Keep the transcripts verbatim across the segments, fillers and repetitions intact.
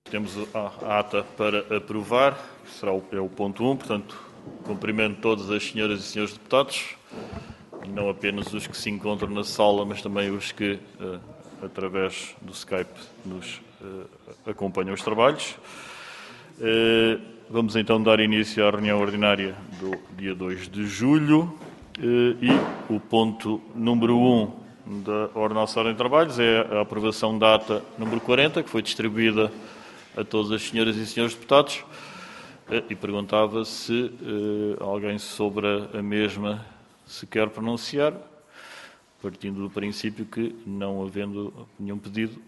Temos a ata para aprovar, será o, é o ponto um, portanto, cumprimento todas as senhoras e senhores deputados, não apenas os que se encontram na sala, mas também os que, uh, através do Skype, nos uh, acompanham os trabalhos. Uh, vamos então dar início à reunião ordinária do dia dois de julho uh, e o ponto número um da Ordem de Trabalhos é a aprovação da ata número quarenta, que foi distribuída a todas as senhoras e senhores deputados, e perguntava se uh, alguém sobre a mesma se quer pronunciar, partindo do princípio que, não havendo nenhum pedido,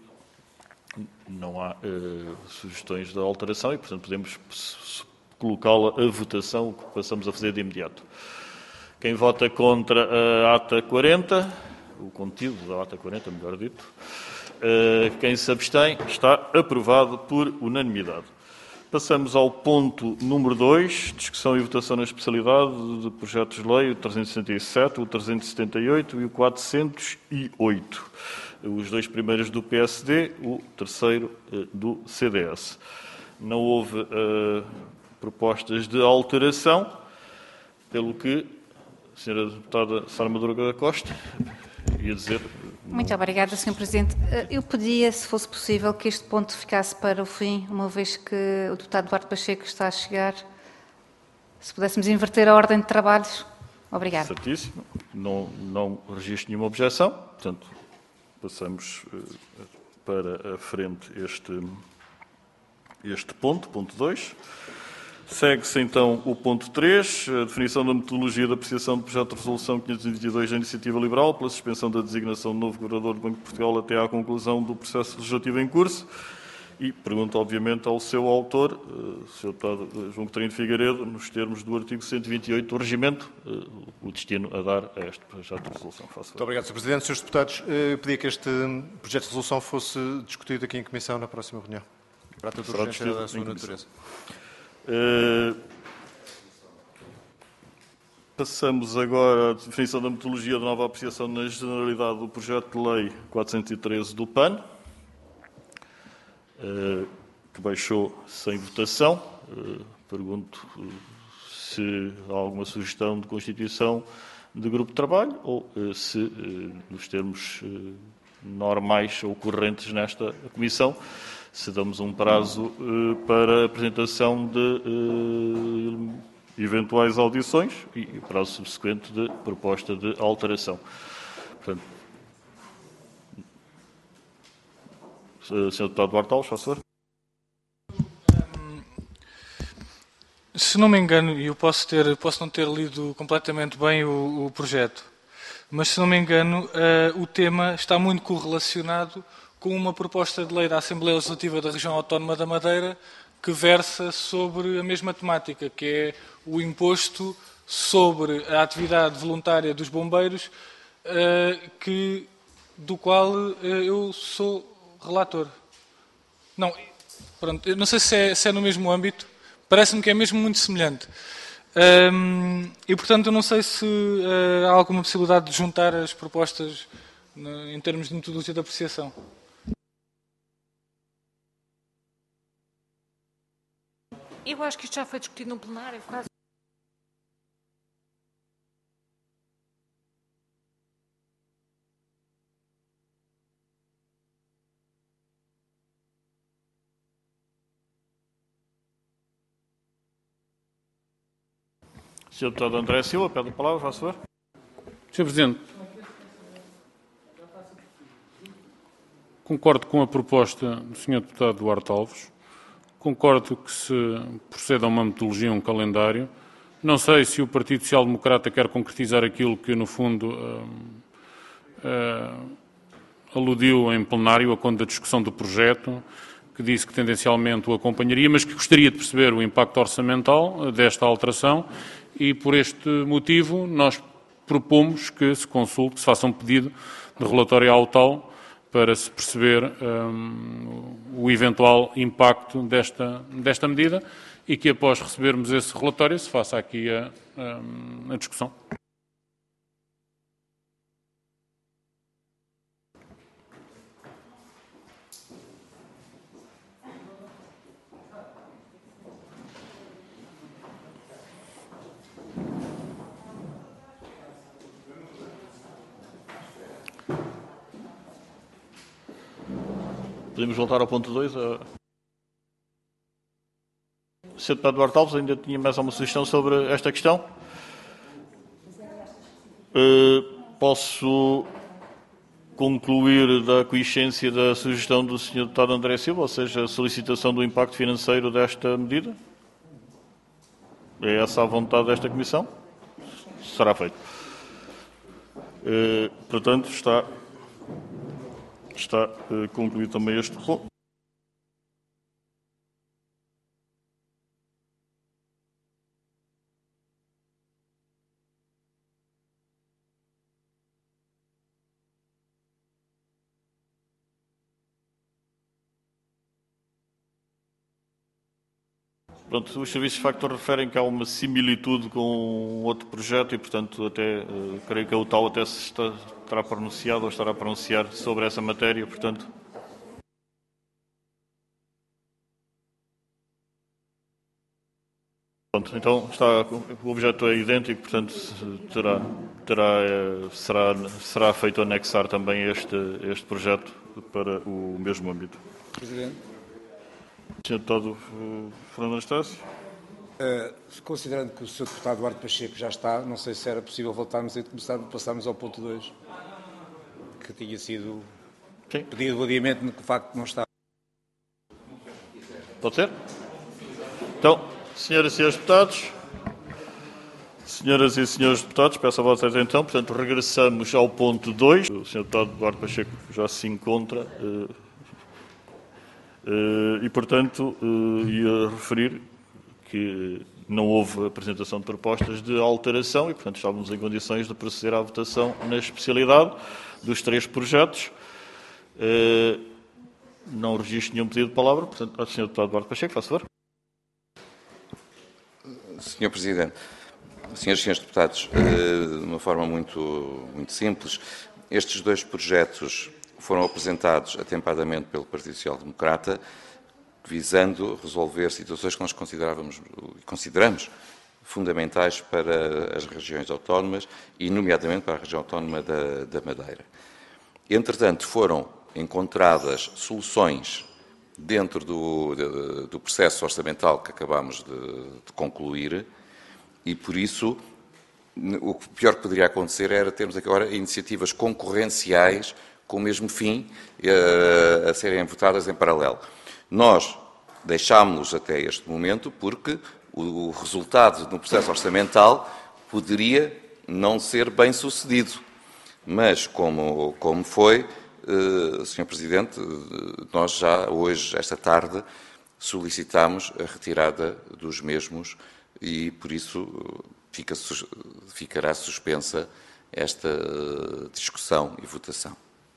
não há uh, sugestões de alteração e, portanto, podemos colocá-la a votação, o que passamos a fazer de imediato. Quem vota contra a ata quarenta, o conteúdo da ata quarenta, melhor dito, uh, quem se abstém, está aprovado por unanimidade. Passamos ao ponto número dois, discussão e votação na especialidade de projetos de lei, o trezentos e sessenta e sete, o trezentos e setenta e oito e o quatrocentos e oito. Os dois primeiros do P S D, o terceiro do C D S. Não houve uh, propostas de alteração, pelo que a senhora deputada Sara Madruga da Costa ia dizer... Muito obrigada, senhor Presidente. Eu pedia, se fosse possível, que este ponto ficasse para o fim, uma vez que o deputado Duarte Pacheco está a chegar. Se pudéssemos inverter a ordem de trabalhos. Obrigada. Certíssimo. Não, não registro nenhuma objeção. Portanto, passamos para a frente este, este ponto, ponto dois. Segue-se então o ponto três, a definição da metodologia de apreciação do projeto de resolução quinhentos e vinte e dois da Iniciativa Liberal pela suspensão da designação do novo Governador do Banco de Portugal até à conclusão do processo legislativo em curso. E pergunto, obviamente, ao seu autor, o senhor Deputado João Coutinho de Figueiredo, nos termos do artigo cento e vinte e oito do regimento, o destino a dar a este projeto de resolução. Faço Muito obrigado, senhor Presidente. senhores Deputados, eu pedia que este projeto de resolução fosse discutido aqui em Comissão na próxima reunião. Para a urgência da sua natureza. Uh, passamos agora à definição da metodologia de nova apreciação na generalidade do projeto de lei quatrocentos e treze do P A N, uh, que baixou sem votação. Uh, pergunto se há alguma sugestão de constituição de grupo de trabalho ou uh, se, uh, nos termos uh, normais ou correntes nesta comissão, se damos um prazo uh, para a apresentação de uh, eventuais audições e prazo subsequente de proposta de alteração. Portanto, senhor Deputado Duarte Alves, faz favor. Se não me engano, e eu posso, ter, posso não ter lido completamente bem o, o projeto, mas se não me engano, uh, o tema está muito correlacionado com uma proposta de lei da Assembleia Legislativa da Região Autónoma da Madeira que versa sobre a mesma temática, que é o imposto sobre a atividade voluntária dos bombeiros, que, do qual eu sou relator. Não, pronto, eu não sei se é, se é no mesmo âmbito, parece-me que é mesmo muito semelhante. E, portanto, eu não sei se há alguma possibilidade de juntar as propostas em termos de metodologia de apreciação. Eu acho que isto já foi discutido no plenário, quase. senhor Deputado André Silva, pede a palavra, faz favor. senhor Presidente, concordo com a proposta do senhor Deputado Duarte Alves. Concordo que se proceda a uma metodologia, um calendário. Não sei se o Partido Social Democrata quer concretizar aquilo que, no fundo, uh, uh, aludiu em plenário, a conta da discussão do projeto, que disse que tendencialmente o acompanharia, mas que gostaria de perceber o impacto orçamental desta alteração e, por este motivo, nós propomos que se consulte, que se faça um pedido de relatório ao tal, para se perceber um, o eventual impacto desta, desta medida e que, após recebermos esse relatório, se faça aqui a, a, a discussão. Podemos voltar ao ponto dois. A... senhor Deputado Duarte Alves, ainda tinha mais alguma sugestão sobre esta questão? Uh, posso concluir da aquiescência da sugestão do senhor Deputado André Silva, ou seja, a solicitação do impacto financeiro desta medida? É essa a vontade desta Comissão? Será feito. Uh, portanto, está, está uh, concluído também este ponto. Pronto, os serviços de facto referem que há uma similitude com outro projeto e, portanto, até uh, creio que a U T A U até se está, estará pronunciado ou estará a pronunciar sobre essa matéria, portanto. Pronto, então está, o objeto é idêntico, portanto, terá, terá, será, será feito anexar também este, este projeto para o mesmo âmbito. Presidente. senhor Deputado Fernando Anastácio. Uh, considerando que o senhor Deputado Duarte Pacheco já está, não sei se era possível voltarmos e passarmos ao ponto dois, que tinha sido Sim. pedido o adiamento, no facto de não estar. Pode ser? Então, senhoras e senhores deputados, senhoras e senhores deputados, peço a vossa atenção, portanto, regressamos ao ponto dois. O senhor Deputado Duarte Pacheco já se encontra. Uh, Uh, e, portanto, uh, ia referir que não houve apresentação de propostas de alteração e, portanto, estávamos em condições de proceder à votação na especialidade dos três projetos. Uh, não registro nenhum pedido de palavra, portanto, ao senhor Deputado Duarte Pacheco, faz favor. senhor Presidente, senhoras e senhores deputados, uh, de uma forma muito, muito simples, estes dois projetos foram apresentados atempadamente pelo Partido Social Democrata, visando resolver situações que nós considerávamos e consideramos fundamentais para as regiões autónomas e, nomeadamente, para a região autónoma da, da Madeira. Entretanto, foram encontradas soluções dentro do, de, do processo orçamental que acabámos de, de concluir e, por isso, o pior que poderia acontecer era termos agora iniciativas concorrenciais com o mesmo fim, a serem votadas em paralelo. Nós deixámos-los até este momento porque o resultado no processo orçamental poderia não ser bem sucedido. Mas, como, como foi, senhor Presidente, nós já hoje, esta tarde, solicitámos a retirada dos mesmos e, por isso, fica, ficará suspensa esta discussão e votação.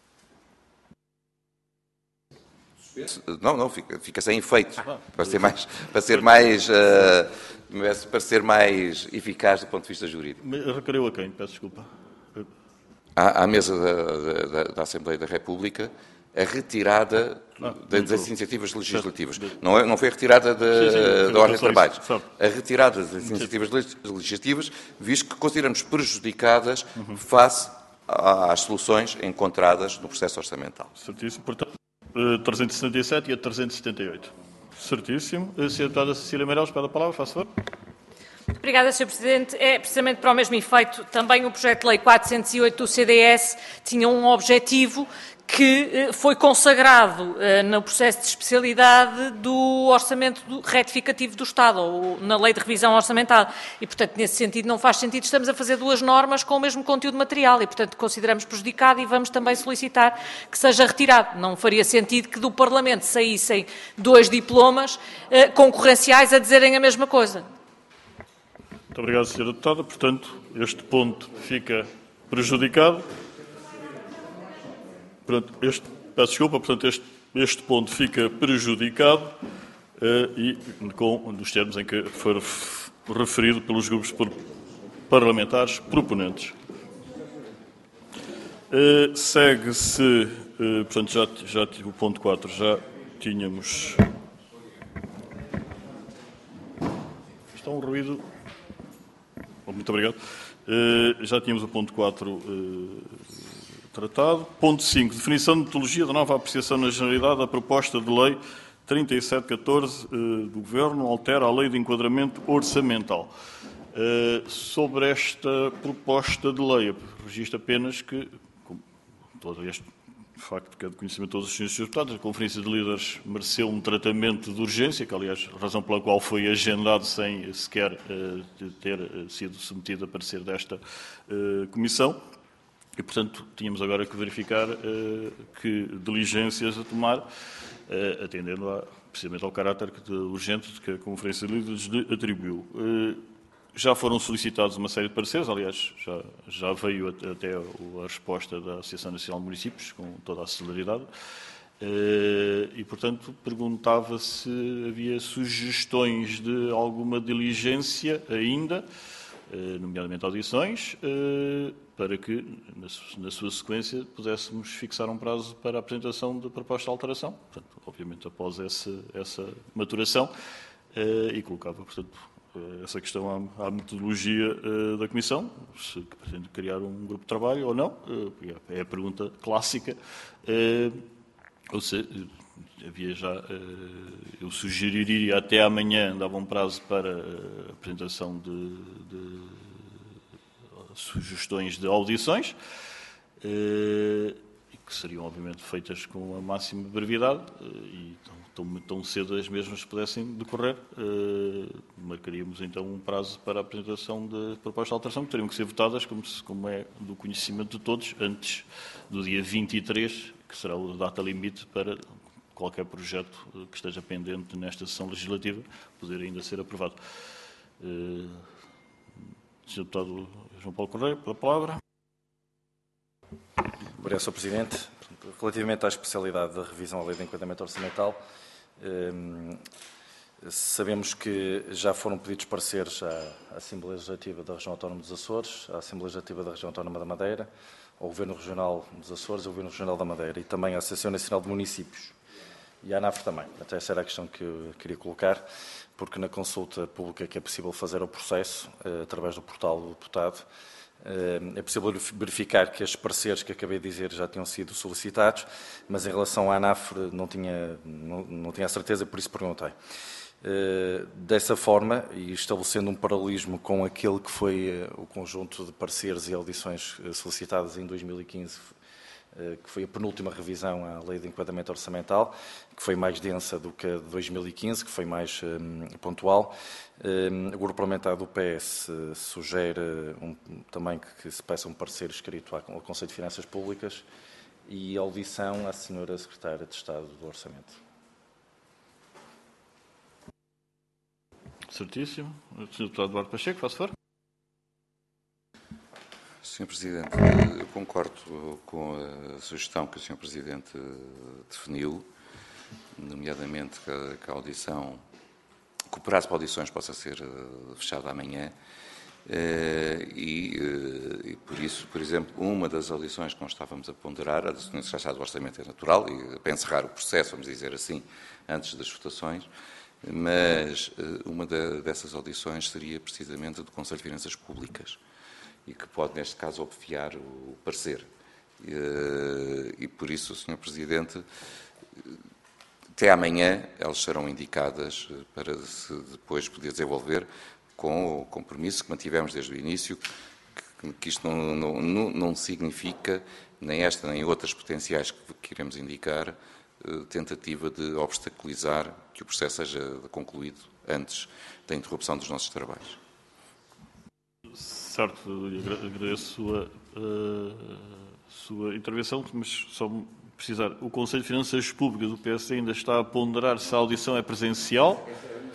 Não, não, fica, fica sem efeito, para ser mais, para ser mais, uh, para ser mais eficaz do ponto de vista jurídico. Requeriu a quem? Peço desculpa. À, à mesa da, da, da Assembleia da República, a retirada ah, das iniciativas legislativas. Não, é, não foi a retirada de, sim, sim, da ordem de trabalho. A retirada das iniciativas legislativas, visto que consideramos prejudicadas uhum. face às soluções encontradas no processo orçamental. Certíssimo. Portanto, trezentos e setenta e sete e a trezentos e setenta e oito. Certíssimo. A senhora Deputada Cecília Meireles, pede a palavra, faz favor. Obrigada, senhor Presidente. É precisamente para o mesmo efeito. Também o projeto de lei quatrocentos e oito do C D S tinha um objetivo que foi consagrado no processo de especialidade do orçamento retificativo do Estado, ou na lei de revisão orçamental. E, portanto, nesse sentido, não faz sentido. Estamos a fazer duas normas com o mesmo conteúdo material e, portanto, consideramos prejudicado e vamos também solicitar que seja retirado. Não faria sentido que do Parlamento saíssem dois diplomas eh, concorrenciais a dizerem a mesma coisa. Muito obrigado, senhora Deputada. Portanto, este ponto fica prejudicado. Portanto, este, peço desculpa, portanto, este, este ponto fica prejudicado uh, e com os termos em que foi referido pelos grupos parlamentares proponentes. Uh, Segue-se, uh, portanto, já, já o ponto quatro já tínhamos. Está um ruído. Muito obrigado. Uh, já tínhamos o ponto quatro uh, tratado. Ponto cinco. Definição de metodologia da nova apreciação na Generalidade da proposta de lei trinta e sete catorze do Governo altera a lei de enquadramento orçamental. Sobre esta proposta de lei, registro apenas que, com todo este facto que é de conhecimento de todos os senhores deputados, a Conferência de Líderes mereceu um tratamento de urgência, que aliás, a razão pela qual foi agendado sem sequer uh, ter sido submetido a parecer desta uh, Comissão. E, portanto, tínhamos agora que verificar uh, que diligências a tomar, uh, atendendo a, precisamente ao caráter de urgente que a Conferência de Líderes lhe atribuiu. Uh, Já foram solicitados uma série de pareceres, aliás, já, já veio até a resposta da Associação Nacional de Municípios, com toda a celeridade, e, portanto, perguntava se havia sugestões de alguma diligência ainda, nomeadamente audições, para que, na sua sequência, pudéssemos fixar um prazo para a apresentação da proposta de alteração, portanto, obviamente, após essa, essa maturação, e colocava, portanto, essa questão à, à metodologia uh, da Comissão, se pretende criar um grupo de trabalho ou não, uh, é a pergunta clássica, uh, ou se uh, havia já, uh, eu sugeriria até amanhã, dava um prazo para a apresentação de, de sugestões de audições, uh, e que seriam obviamente feitas com a máxima brevidade, uh, e então, Tão, tão cedo as mesmas pudessem decorrer, eh, marcaríamos então um prazo para a apresentação de propostas de alteração, que teriam que ser votadas, como, se, como é do conhecimento de todos, antes do dia vinte e três, que será a data limite para qualquer projeto que esteja pendente nesta sessão legislativa poder ainda ser aprovado. Eh, senhor Deputado João Paulo Correia, pela palavra. Obrigado, senhor Presidente. Relativamente à especialidade da revisão à Lei de Enquadramento Orçamental, eh, sabemos que já foram pedidos pareceres à Assembleia Legislativa da Região Autónoma dos Açores, à Assembleia Legislativa da Região Autónoma da Madeira, ao Governo Regional dos Açores e ao Governo Regional da Madeira e também à Associação Nacional de Municípios e à ANAF também. Até essa era a questão que eu queria colocar, porque na consulta pública que é possível fazer ao processo, eh, através do portal do deputado, é possível verificar que estes pareceres que acabei de dizer já tinham sido solicitados, mas em relação à ANAF não tinha, não, não tinha a certeza, por isso perguntei. Dessa forma, e estabelecendo um paralelismo com aquele que foi o conjunto de pareceres e audições solicitadas em dois mil e quinze, que foi a penúltima revisão à Lei de Enquadramento Orçamental, que foi mais densa do que a de dois mil e quinze, que foi mais um, pontual. Um, o Grupo Parlamentar do P S uh, sugere um, também que, que se peça um parecer escrito ao Conselho de Finanças Públicas e audição à senhora Secretária de Estado do Orçamento. Certíssimo. senhor Deputado Eduardo Pacheco, faz favor. senhor Presidente, eu concordo com a sugestão que o senhor Presidente definiu, nomeadamente que a, que a audição, que o prazo para audições possa ser fechado amanhã, e, e por isso, por exemplo, uma das audições que nós estávamos a ponderar, a do senhor Secretário do Orçamento é natural, e para encerrar o processo, vamos dizer assim, antes das votações, mas uma da, dessas audições seria precisamente do Conselho de Finanças Públicas, e que pode, neste caso, obviar o parecer. E, e por isso, senhor Presidente, até amanhã elas serão indicadas para se depois poder desenvolver com o compromisso que mantivemos desde o início, que, que isto não, não, não significa, nem esta nem outras potenciais que, que iremos indicar, tentativa de obstaculizar que o processo seja concluído antes da interrupção dos nossos trabalhos. Certo, agradeço a, a sua intervenção, mas só precisar. O Conselho de Finanças Públicas do P S ainda está a ponderar se a audição é presencial.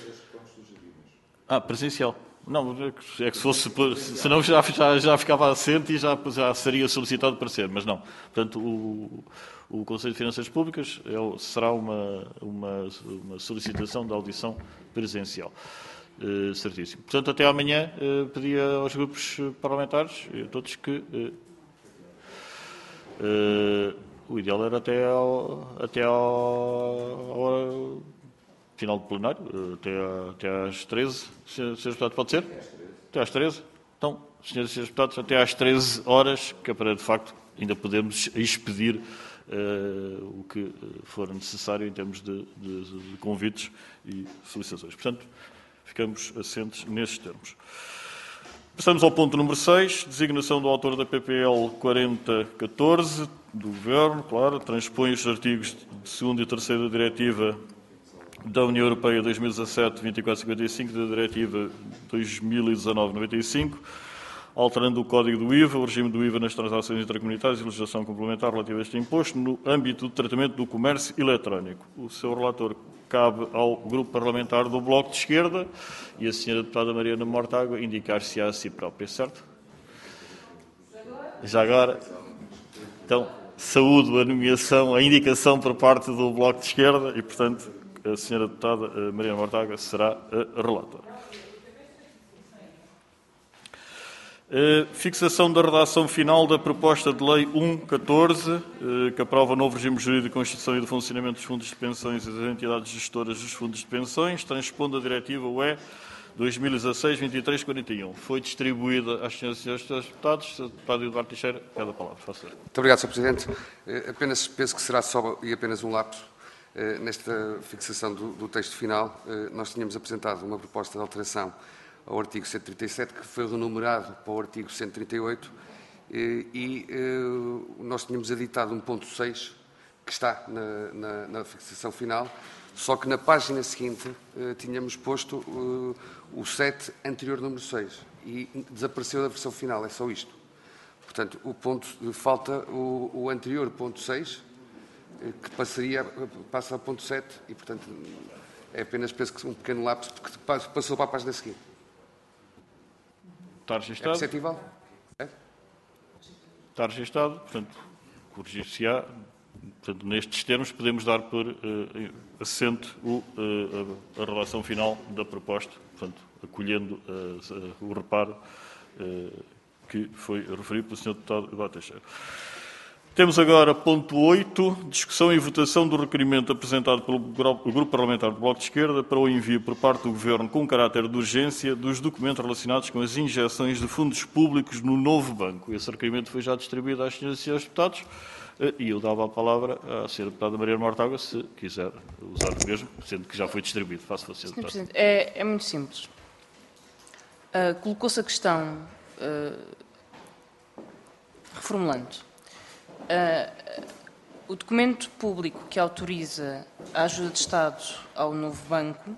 Ah, presencial. Não, é que se fosse, senão já, já, já ficava assente e já, já seria solicitado para ser, mas não. Portanto, o, o Conselho de Finanças Públicas é, será uma, uma, uma solicitação de audição presencial. Uh, certíssimo. Portanto, até amanhã uh, pedia aos grupos parlamentares, uh, todos que uh, uh, o ideal era até ao, até ao, ao final do plenário, uh, até, até às treze. senhor Deputado, pode ser? Até às treze. Então, senhoras e senhores deputados, até às treze horas, que é para, de facto, ainda podermos expedir uh, o que for necessário em termos de, de, de convites e solicitações. Portanto, ficamos assentes nesses termos. Passamos ao ponto número seis, designação do autor da P P L quarenta catorze, do Governo, claro, transpõe os artigos de segunda e terceira da Diretiva da União Europeia dois mil e dezassete vinte e quatro cinquenta e cinco, da Diretiva dois mil e dezanove noventa e cinco, alterando o Código do I V A, o regime do I V A nas transações intracomunitárias e legislação complementar relativa a este imposto no âmbito do tratamento do comércio eletrónico. O seu relator cabe ao Grupo Parlamentar do Bloco de Esquerda e a senhora deputada Mariana Mortágua indicar-se a si própria, certo? Já agora, então, saúdo a nomeação, a indicação por parte do Bloco de Esquerda e, portanto, a senhora deputada Mariana Mortágua será a relatora. Uh, fixação da redação final da proposta de lei um catorze, uh, que aprova o novo regime jurídico de constituição e de funcionamento dos fundos de pensões e das entidades gestoras dos fundos de pensões, transpondo a diretiva U E dois mil e dezasseis vinte e três quarenta e um. Foi distribuída às senhoras e senhores deputados. Senhor Deputado Eduardo Teixeira, pede a palavra. Faça. Muito obrigado, senhor Presidente. Uh, apenas penso que será só e apenas um lapso. Uh, nesta fixação do, do texto final, uh, nós tínhamos apresentado uma proposta de alteração ao artigo cento e trinta e sete, que foi renumerado para o artigo cento e trinta e oito, e, e nós tínhamos editado um ponto seis, que está na, na, na fixação final, só que na página seguinte tínhamos posto o sete anterior número seis, e desapareceu da versão final, é só isto. Portanto, o ponto, falta o, o anterior ponto seis, que passaria, passa a ponto sete, e, portanto, é apenas, penso que um pequeno lapso, porque passou para a página seguinte. Está registado. É perceptível? É? Está registado, portanto, corrigir-se-á. Portanto, nestes termos, podemos dar por uh, assente o, uh, a, a relação final da proposta, portanto, acolhendo uh, uh, o reparo uh, que foi referido pelo senhor Deputado Eduardo Teixeira. Temos agora ponto oito, discussão e votação do requerimento apresentado pelo Grupo Parlamentar do Bloco de Esquerda para o envio por parte do Governo com caráter de urgência dos documentos relacionados com as injeções de fundos públicos no novo banco. Esse requerimento foi já distribuído às senhoras e senhores deputados e eu dava a palavra à senhora deputada Mariana Mortágua, se quiser usar o mesmo, sendo que já foi distribuído. Faça, senhor Deputado. Presidente, é, é muito simples. Uh, colocou-se a questão, uh, reformulando. Uh, o documento público que autoriza a ajuda de Estado ao novo banco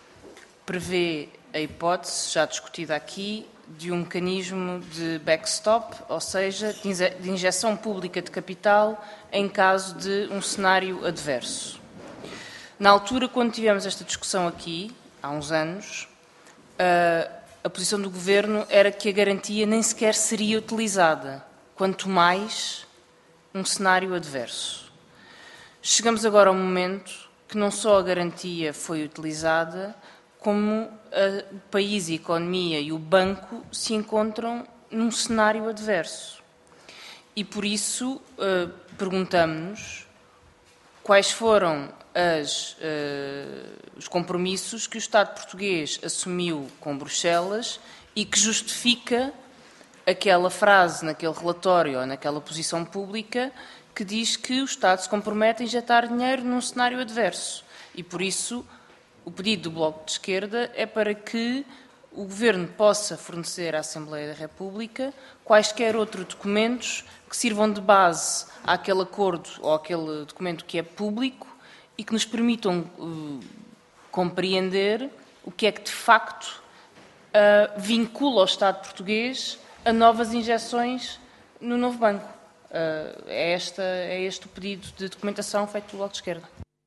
prevê a hipótese, já discutida aqui, de um mecanismo de backstop, ou seja, de injeção pública de capital em caso de um cenário adverso. Na altura, quando tivemos esta discussão aqui, há uns anos, uh, a posição do Governo era que a garantia nem sequer seria utilizada, quanto mais um cenário adverso. Chegamos agora ao momento que não só a garantia foi utilizada, como a, o país, a economia e o banco se encontram num cenário adverso. E por isso uh, perguntamos-nos quais foram as, uh, os compromissos que o Estado português assumiu com Bruxelas e que justifica aquela frase naquele relatório ou naquela posição pública que diz que o Estado se compromete a injetar dinheiro num cenário adverso. E, por isso, o pedido do Bloco de Esquerda é para que o Governo possa fornecer à Assembleia da República quaisquer outros documentos que sirvam de base àquele acordo ou àquele documento que é público e que nos permitam uh, compreender o que é que, de facto, uh, vincula o Estado português a novas injeções no novo banco. Uh, é, esta, é este o pedido de documentação feito pelo Bloco de Esquerda.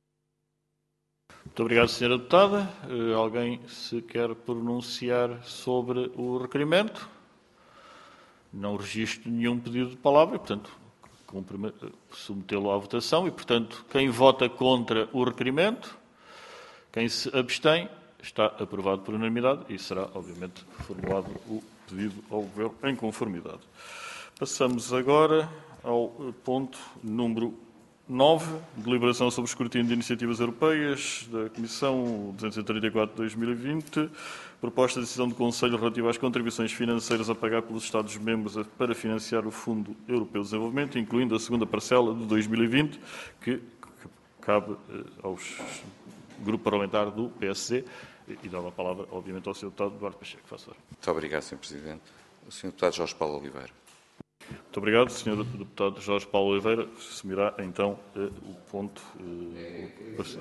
Muito obrigado, senhora Deputada. Uh, alguém se quer pronunciar sobre o requerimento? Não registro nenhum pedido de palavra, portanto, submetê-lo à votação e, portanto, quem vota contra o requerimento, quem se abstém, está aprovado por unanimidade e será, obviamente, formulado o pedido ao Governo em conformidade. Passamos agora ao ponto número nove, deliberação sobre o escrutínio de iniciativas europeias da Comissão duzentos e trinta e quatro de dois mil e vinte, proposta de decisão do Conselho relativa às contribuições financeiras a pagar pelos Estados-membros para financiar o Fundo Europeu de Desenvolvimento, incluindo a segunda parcela de dois mil e vinte, que cabe ao grupo parlamentar do P S D, e dá a palavra, obviamente, ao senhor Deputado Duarte Pacheco. Faça. Muito obrigado, senhor Presidente. O senhor Deputado Jorge Paulo Oliveira. Muito obrigado, senhor Deputado Jorge Paulo Oliveira. Assumirá, então, o ponto uh, parecer.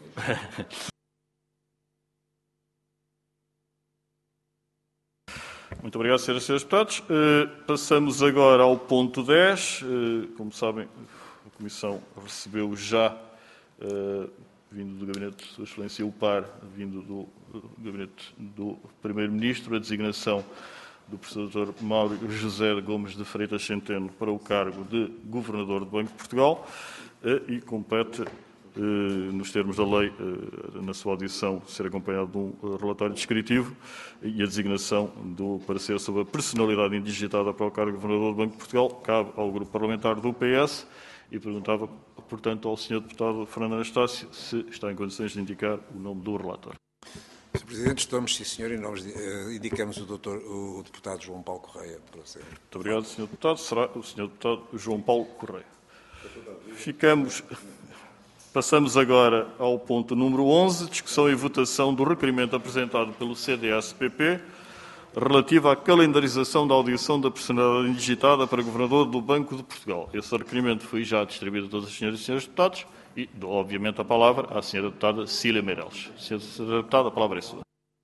Muito obrigado, senhoras e senhores deputados. Uh, passamos agora ao ponto dez. Uh, como sabem, a Comissão recebeu já, uh, vindo do Gabinete de Sua Excelência o Par, vindo do uh, Gabinete do Primeiro-Ministro, a designação do professor doutor Mauro José Gomes de Freitas Centeno para o cargo de Governador do Banco de Portugal e compete, nos termos da lei, na sua audição, ser acompanhado de um relatório descritivo e a designação do parecer sobre a personalidade indigitada para o cargo de Governador do Banco de Portugal cabe ao grupo parlamentar do P S e perguntava, portanto, ao senhor deputado Fernando Anastácio se está em condições de indicar o nome do relator. senhor Presidente, estamos, sim, senhor, e nós uh, indicamos o, doutor, o deputado João Paulo Correia para ser. Muito obrigado, senhor Deputado. Será o senhor Deputado João Paulo Correia. Ficamos, passamos agora ao ponto número onze, discussão e votação do requerimento apresentado pelo C D S-P P relativo à calendarização da audição da personalidade indigitada para Governador do Banco de Portugal. Esse requerimento foi já distribuído a todas as senhoras e senhores deputados. E dou, obviamente, a palavra à senhora deputada Cília Meireles. Senhora deputada, a palavra é sua.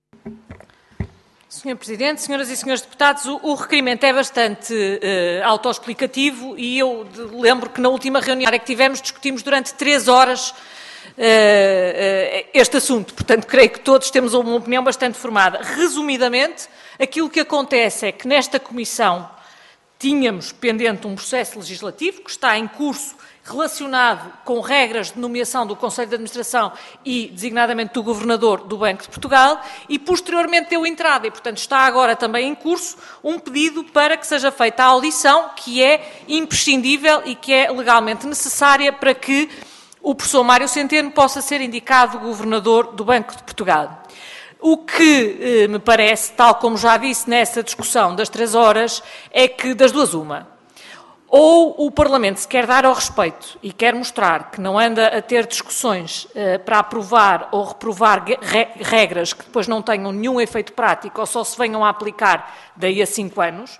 senhor Presidente, senhoras e senhores deputados, o, o requerimento é bastante uh, autoexplicativo e eu de, lembro que na última reunião que tivemos discutimos durante três horas uh, uh, este assunto. Portanto, creio que todos temos uma opinião bastante formada. Resumidamente, aquilo que acontece é que nesta Comissão tínhamos pendente um processo legislativo que está em curso relacionado com regras de nomeação do Conselho de Administração e, designadamente, do Governador do Banco de Portugal e, posteriormente, deu entrada e, portanto, está agora também em curso um pedido para que seja feita a audição, que é imprescindível e que é legalmente necessária para que o professor Mário Centeno possa ser indicado Governador do Banco de Portugal. O que eh, me parece, tal como já disse nessa discussão das três horas, é que das duas uma. Ou o Parlamento se quer dar ao respeito e quer mostrar que não anda a ter discussões uh, para aprovar ou reprovar re regras que depois não tenham nenhum efeito prático ou só se venham a aplicar daí a cinco anos,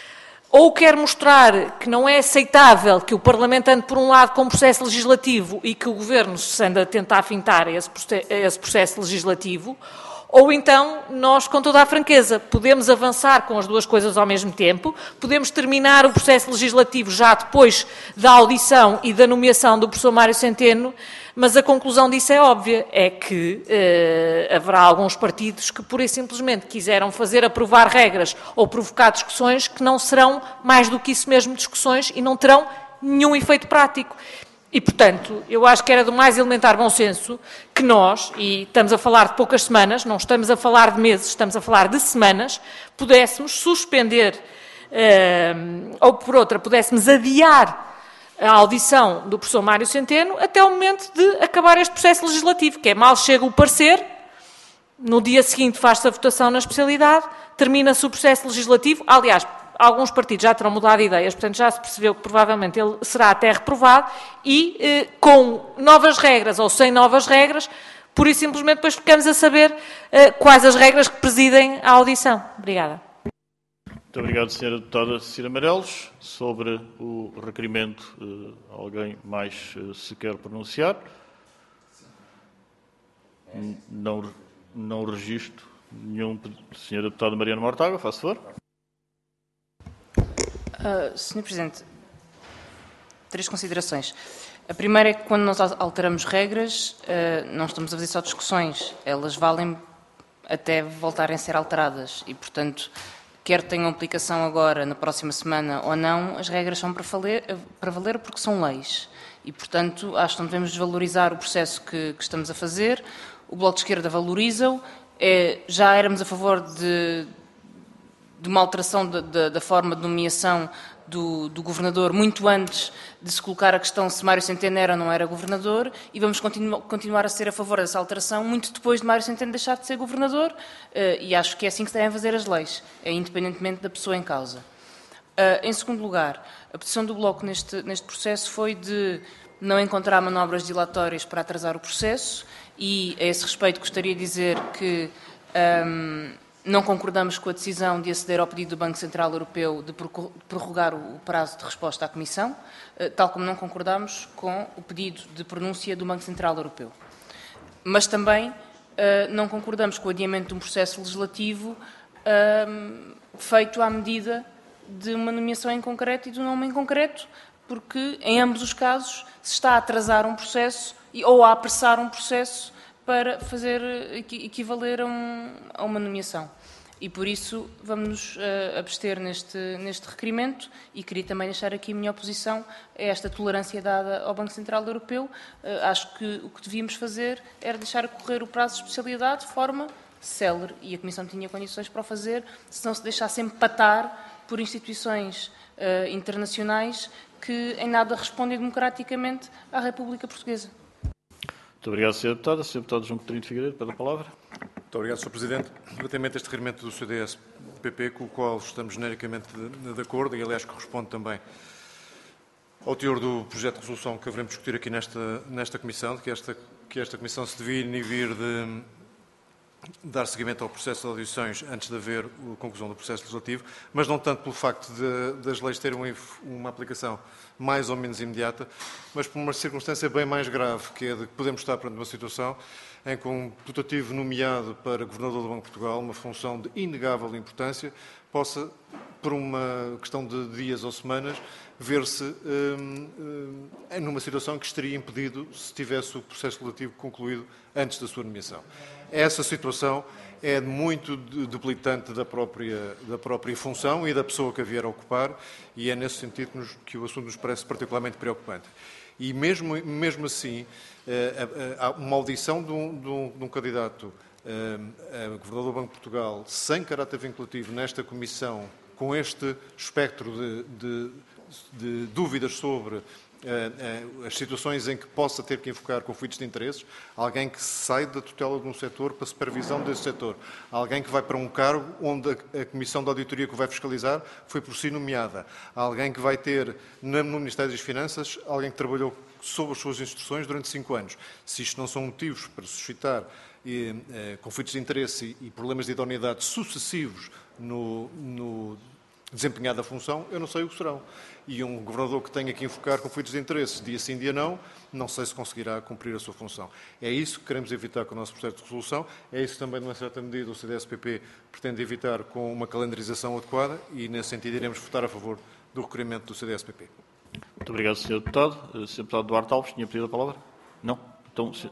ou quer mostrar que não é aceitável que o Parlamento ande por um lado com um processo legislativo e que o Governo se anda a tentar fintar esse, esse processo legislativo, ou então, nós, com toda a franqueza, podemos avançar com as duas coisas ao mesmo tempo, podemos terminar o processo legislativo já depois da audição e da nomeação do professor Mário Centeno, mas a conclusão disso é óbvia, é que eh, haverá alguns partidos que pura e simplesmente quiseram fazer aprovar regras ou provocar discussões que não serão mais do que isso mesmo discussões e não terão nenhum efeito prático. E, portanto, eu acho que era do mais elementar bom senso que nós, e estamos a falar de poucas semanas, não estamos a falar de meses, estamos a falar de semanas, pudéssemos suspender, eh, ou por outra, pudéssemos adiar a audição do professor Mário Centeno até o momento de acabar este processo legislativo, que é mal chega o parecer, no dia seguinte faz-se a votação na especialidade, termina-se o processo legislativo, aliás, alguns partidos já terão mudado de ideias, portanto já se percebeu que provavelmente ele será até reprovado e eh, com novas regras ou sem novas regras, pura e simplesmente depois ficamos a saber eh, quais as regras que presidem a audição. Obrigada. Muito obrigado, senhora deputada Cília Meireles. Sobre o requerimento, eh, alguém mais eh, se quer pronunciar? Não, não registro nenhum. Senhora deputada Mariana Mortágua, faz favor. Uh, senhor Presidente, três considerações. A primeira é que quando nós alteramos regras, uh, não estamos a fazer só discussões, elas valem até voltarem a ser alteradas e, portanto, quer tenham aplicação agora, na próxima semana ou não, as regras são para valer, para valer porque são leis e, portanto, acho que não devemos desvalorizar o processo que, que estamos a fazer. O Bloco de Esquerda valoriza-o, é, já éramos a favor de... de uma alteração de, de, da forma de nomeação do, do Governador muito antes de se colocar a questão se Mário Centeno era ou não era Governador, e vamos continu, continuar a ser a favor dessa alteração muito depois de Mário Centeno deixar de ser Governador, uh, e acho que é assim que se devem fazer as leis, é independentemente da pessoa em causa. Uh, em segundo lugar, a posição do Bloco neste, neste processo foi de não encontrar manobras dilatórias para atrasar o processo, e a esse respeito gostaria de dizer que um, não concordamos com a decisão de aceder ao pedido do Banco Central Europeu de prorrogar o prazo de resposta à Comissão, tal como não concordamos com o pedido de pronúncia do Banco Central Europeu. Mas também não concordamos com o adiamento de um processo legislativo feito à medida de uma nomeação em concreto e de um nome em concreto, porque em ambos os casos se está a atrasar um processo ou a apressar um processo para fazer equivaler a, um, a uma nomeação. E por isso vamos uh, abster neste, neste requerimento, e queria também deixar aqui a minha oposição a esta tolerância dada ao Banco Central Europeu. Uh, acho que o que devíamos fazer era deixar correr o prazo de especialidade de forma célere, e a Comissão tinha condições para o fazer, se não se deixasse empatar por instituições uh, internacionais que em nada respondem democraticamente à República Portuguesa. Muito obrigado, senhor Deputado. senhor Deputado João Coutinho de Figueiredo, pela palavra. Muito obrigado, senhor Presidente. Relativamente a este requerimento do C D S P P, com o qual estamos genericamente de, de acordo, e aliás corresponde também ao teor do projeto de resolução que haveremos discutir aqui nesta, nesta Comissão, de que esta, que esta Comissão se devia inibir de dar seguimento ao processo de audições antes de haver a conclusão do processo legislativo, mas não tanto pelo facto de, das leis terem uma, uma aplicação mais ou menos imediata, mas por uma circunstância bem mais grave, que é de que podemos estar perante uma situação em que um putativo nomeado para Governador do Banco de Portugal, uma função de inegável importância, possa, por uma questão de dias ou semanas, ver-se hum, hum, numa situação que estaria impedido se tivesse o processo legislativo concluído antes da sua nomeação. Essa situação é muito debilitante da própria, da própria função e da pessoa que a vier a ocupar, e é nesse sentido que, nos, que o assunto nos parece particularmente preocupante. E mesmo, mesmo assim, uma audição de um, de um, de um candidato a Governador do Banco de Portugal sem caráter vinculativo nesta Comissão, com este espectro de, de, de dúvidas sobre as situações em que possa ter que invocar conflitos de interesses, alguém que sai da tutela de um setor para a supervisão desse setor, alguém que vai para um cargo onde a Comissão de Auditoria que o vai fiscalizar foi por si nomeada, alguém que vai ter no Ministério das Finanças alguém que trabalhou sob as suas instruções durante cinco anos. Se isto não são motivos para suscitar eh, eh, conflitos de interesse e, e problemas de idoneidade sucessivos no, no desempenhar da função, eu não sei o que serão. E um governador que tenha que invocar conflitos de interesse dia sim, dia não, não sei se conseguirá cumprir a sua função. É isso que queremos evitar com o nosso processo de resolução, é isso que também, numa certa medida, o C D S P P pretende evitar com uma calendarização adequada, e, nesse sentido, iremos votar a favor do requerimento do C D S P P. Muito obrigado, senhor Deputado. senhor Deputado Duarte Alves, tinha pedido a palavra? Não? Então... Se...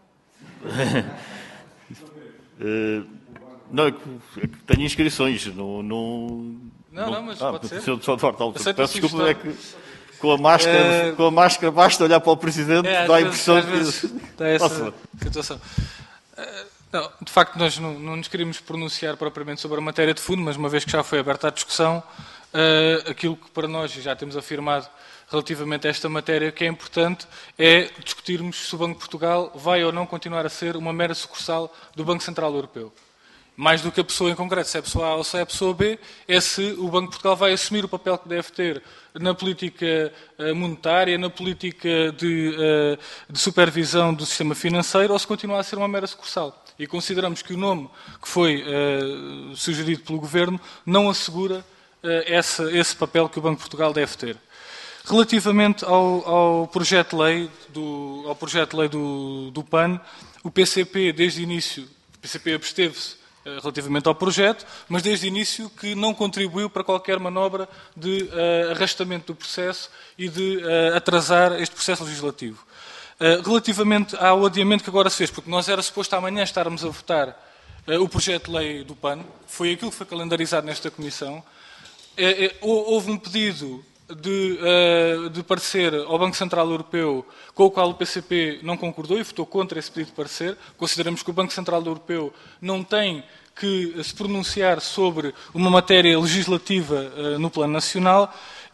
uh, não, é que, é que tenho inscrições, não... não... Não, não, mas ah, pode ser. senhor Duarte Alves, peço desculpa, é que com a, máscara, é... com a máscara basta olhar para o Presidente, é, dá a impressão vezes, que... Dá essa situação. Uh, não, de facto, nós não, não nos queríamos pronunciar propriamente sobre a matéria de fundo, mas uma vez que já foi aberta a discussão, uh, aquilo que para nós, e já temos afirmado relativamente a esta matéria, que é importante é discutirmos se o Banco de Portugal vai ou não continuar a ser uma mera sucursal do Banco Central Europeu. Mais do que a pessoa em concreto, se é a pessoa A ou se é a pessoa B, é se o Banco de Portugal vai assumir o papel que deve ter na política monetária, na política de, de supervisão do sistema financeiro, ou se continua a ser uma mera sucursal. E consideramos que o nome que foi uh, sugerido pelo Governo não assegura uh, esse, esse papel que o Banco de Portugal deve ter. Relativamente ao, ao projeto de lei, do, ao projeto de lei do, do P A N, o P C P, desde o início, o P C P absteve-se relativamente ao projeto, mas desde o início que não contribuiu para qualquer manobra de uh, arrastamento do processo e de uh, atrasar este processo legislativo. Uh, relativamente ao adiamento que agora se fez, porque nós era suposto amanhã estarmos a votar uh, o projeto de lei do P A N, foi aquilo que foi calendarizado nesta Comissão, uh, uh, houve um pedido de, uh, de parecer ao Banco Central Europeu, com o qual o P C P não concordou e votou contra esse pedido de parecer. Consideramos que o Banco Central Europeu não tem que se pronunciar sobre uma matéria legislativa uh, no plano nacional,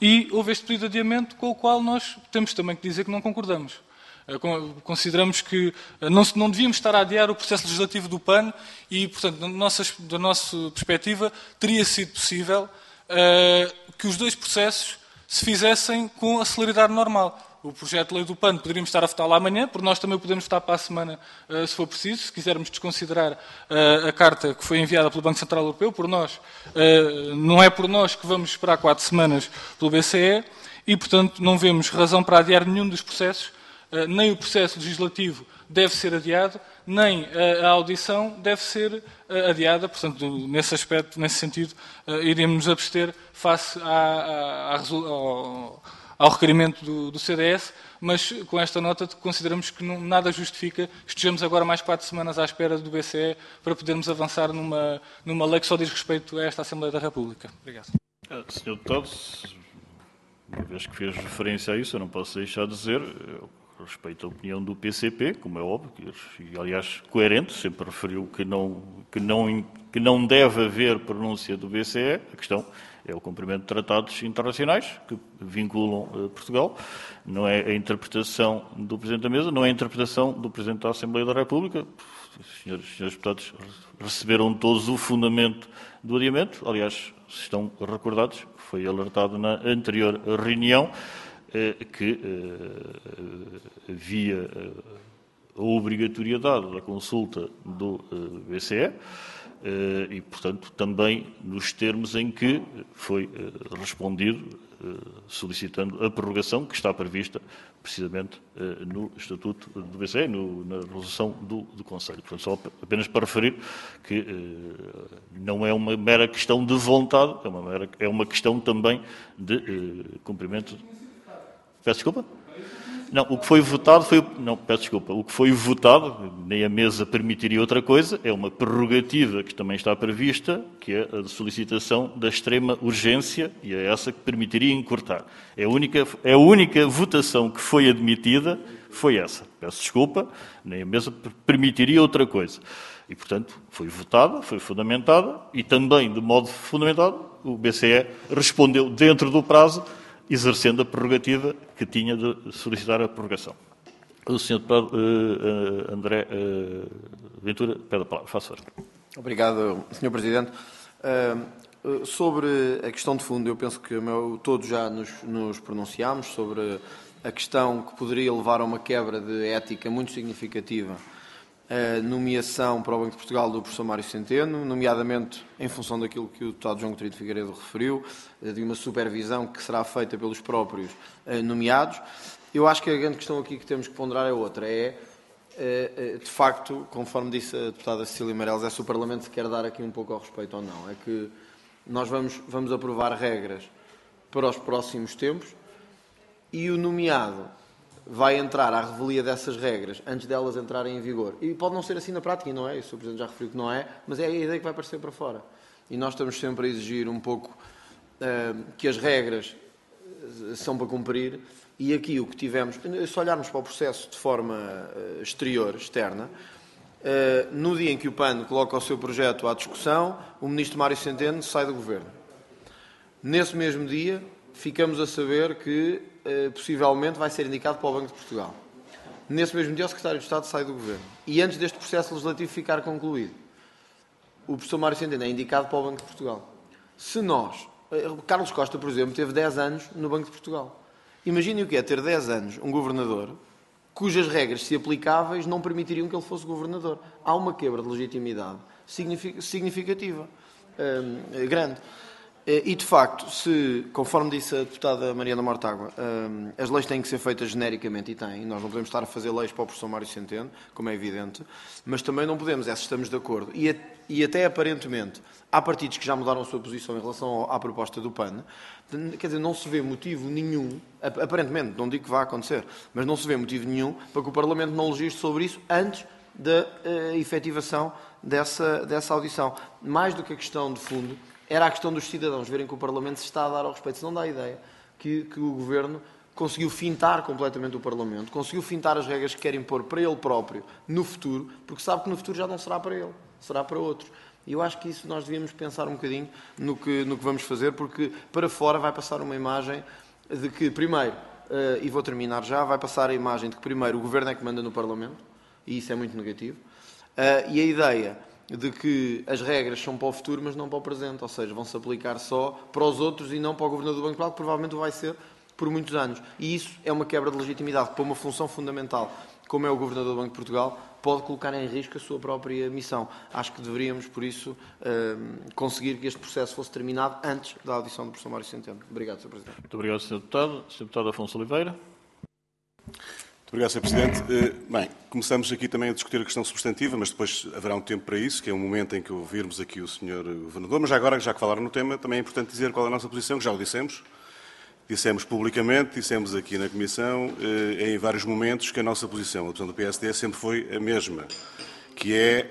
e houve este pedido de adiamento com o qual nós temos também que dizer que não concordamos. Consideramos que não, não devíamos estar a adiar o processo legislativo do P A N e, portanto, da nossa, da nossa perspectiva, teria sido possível uh, que os dois processos se fizessem com a celeridade normal. O projeto de lei do P A N poderíamos estar a votá-lo amanhã, porque nós também podemos votar para a semana, uh, se for preciso, se quisermos desconsiderar uh, a carta que foi enviada pelo Banco Central Europeu, por nós, uh, não é por nós que vamos esperar quatro semanas pelo B C E, e, portanto, não vemos razão para adiar nenhum dos processos. Uh, nem o processo legislativo deve ser adiado, nem uh, a audição deve ser uh, adiada. Portanto, nesse aspecto, nesse sentido, uh, iremos nos abster face à, à, à, ao, ao requerimento do, do C D S, mas com esta nota consideramos que não, nada justifica que estejamos agora mais quatro semanas à espera do B C E para podermos avançar numa, numa lei que só diz respeito a esta Assembleia da República. Obrigado. senhor Deputado, uma vez que fez referência a isso, eu não posso deixar de dizer... Eu... respeito à opinião do P C P, como é óbvio, e aliás coerente, sempre referiu que não, que não, que não deve haver pronúncia do B C E. A questão é o cumprimento de tratados internacionais que vinculam uh, Portugal, não é a interpretação do Presidente da Mesa, não é a interpretação do Presidente da Assembleia da República. Os senhores, os senhores deputados receberam todos o fundamento do adiamento, aliás, se estão recordados, foi alertado na anterior reunião, que uh, havia uh, a obrigatoriedade da consulta do uh, B C E uh, e, portanto, também nos termos em que foi uh, respondido uh, solicitando a prorrogação que está prevista precisamente uh, no Estatuto do B C E, no, na resolução do, do Conselho. Portanto, só apenas para referir que uh, não é uma mera questão de vontade, é uma, mera, é uma questão também de uh, cumprimento. Peço desculpa? Não, o que foi votado foi... Não, peço desculpa. O que foi votado, nem a mesa permitiria outra coisa, é uma prerrogativa que também está prevista, que é a de solicitação da extrema urgência, e é essa que permitiria encurtar. É a única, é a única votação que foi admitida, foi essa. Peço desculpa, nem a mesa permitiria outra coisa. E, portanto, foi votada, foi fundamentada, e também, de modo fundamentado, o B C E respondeu dentro do prazo, exercendo a prerrogativa que tinha de solicitar a prorrogação. O senhor Deputado uh, uh, André uh, Ventura pede a palavra. Faça favor. Obrigado, senhor Presidente. Uh, sobre a questão de fundo, eu penso que meu, todos já nos, nos pronunciámos sobre a questão que poderia levar a uma quebra de ética muito significativa, a nomeação para o Banco de Portugal do professor Mário Centeno, nomeadamente em função daquilo que o deputado João Coutinho de Figueiredo referiu, de uma supervisão que será feita pelos próprios nomeados. Eu acho que a grande questão aqui que temos que ponderar é outra, é, de facto, conforme disse a deputada Cecília Meireles, é se o Parlamento se quer dar aqui um pouco ao respeito ou não. É que nós vamos, vamos aprovar regras para os próximos tempos e o nomeado vai entrar à revelia dessas regras antes delas entrarem em vigor. E pode não ser assim na prática, não é? Isso o Presidente já referiu que não é, mas é a ideia que vai aparecer para fora. E nós estamos sempre a exigir um pouco uh, que as regras são para cumprir, e aqui o que tivemos, se olharmos para o processo de forma uh, exterior, externa, uh, no dia em que o P A N coloca o seu projeto à discussão, o Ministro Mário Centeno sai do Governo. Nesse mesmo dia, ficamos a saber que possivelmente vai ser indicado para o Banco de Portugal. Nesse mesmo dia, o Secretário de Estado sai do Governo. E antes deste processo legislativo ficar concluído, o professor Mário Centeno é indicado para o Banco de Portugal. Se nós... Carlos Costa, por exemplo, teve dez anos no Banco de Portugal. Imaginem o que é ter dez anos um governador cujas regras, se aplicáveis, não permitiriam que ele fosse governador. Há uma quebra de legitimidade significativa, grande. E, de facto, se, conforme disse a deputada Mariana Mortágua, as leis têm que ser feitas genericamente, e têm, nós não podemos estar a fazer leis para o professor Mário Centeno, como é evidente, mas também não podemos, é se estamos de acordo, e, e até aparentemente há partidos que já mudaram a sua posição em relação à proposta do P A N, quer dizer, não se vê motivo nenhum, aparentemente, não digo que vá acontecer, mas não se vê motivo nenhum para que o Parlamento não legisle sobre isso antes da uh, efetivação dessa, dessa audição. Mais do que a questão de fundo, era a questão dos cidadãos verem que o Parlamento se está a dar ao respeito. Se não dá a ideia que, que o Governo conseguiu fintar completamente o Parlamento, conseguiu fintar as regras que quer impor para ele próprio no futuro, porque sabe que no futuro já não será para ele, será para outros. E eu acho que isso nós devíamos pensar um bocadinho no que, no que vamos fazer, porque para fora vai passar uma imagem de que, primeiro, uh, e vou terminar já, vai passar a imagem de que, primeiro, o Governo é que manda no Parlamento, e isso é muito negativo, uh, e a ideia de que as regras são para o futuro, mas não para o presente, ou seja, vão-se aplicar só para os outros e não para o Governador do Banco de Portugal, que provavelmente vai ser por muitos anos. E isso é uma quebra de legitimidade para uma função fundamental, como é o Governador do Banco de Portugal, pode colocar em risco a sua própria missão. Acho que deveríamos, por isso, conseguir que este processo fosse terminado antes da audição do professor Mário Centeno. Obrigado, senhor Presidente. Muito obrigado, senhor Deputado. senhor Deputado Afonso Oliveira. Muito obrigado, senhor Presidente. Bem, começamos aqui também a discutir a questão substantiva, mas depois haverá um tempo para isso, que é o momento em que ouvirmos aqui o senhor Governador. Mas já agora, já que falaram no tema, também é importante dizer qual é a nossa posição, que já o dissemos. Dissemos publicamente, dissemos aqui na Comissão, em vários momentos, que a nossa posição, a posição do P S D, sempre foi a mesma, que é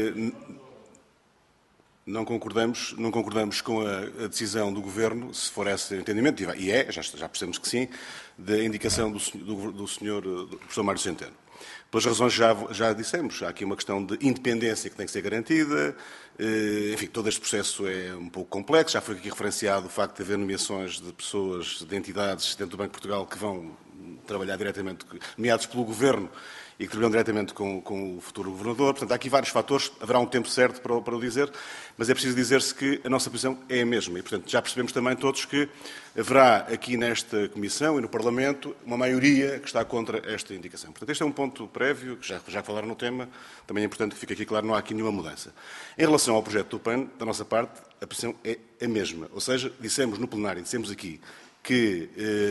não concordamos, não concordamos com a, a decisão do Governo, se for esse entendimento, e é, já, já percebemos que sim, da indicação do, do, do senhor do professor Mário Centeno. Pelas razões que já, já dissemos, há aqui uma questão de independência que tem que ser garantida, enfim, todo este processo é um pouco complexo, já foi aqui referenciado o facto de haver nomeações de pessoas, de entidades dentro do Banco de Portugal que vão trabalhar diretamente, nomeados pelo Governo, e que trabalham diretamente com, com o futuro Governador. Portanto, há aqui vários fatores, haverá um tempo certo para, para o dizer, mas é preciso dizer-se que a nossa posição é a mesma. E, portanto, já percebemos também todos que haverá aqui nesta Comissão e no Parlamento uma maioria que está contra esta indicação. Portanto, este é um ponto prévio, que já, já falaram no tema, também é importante que fique aqui claro, não há aqui nenhuma mudança. Em relação ao projeto do P A N, da nossa parte, a posição é a mesma. Ou seja, dissemos no plenário, dissemos aqui, que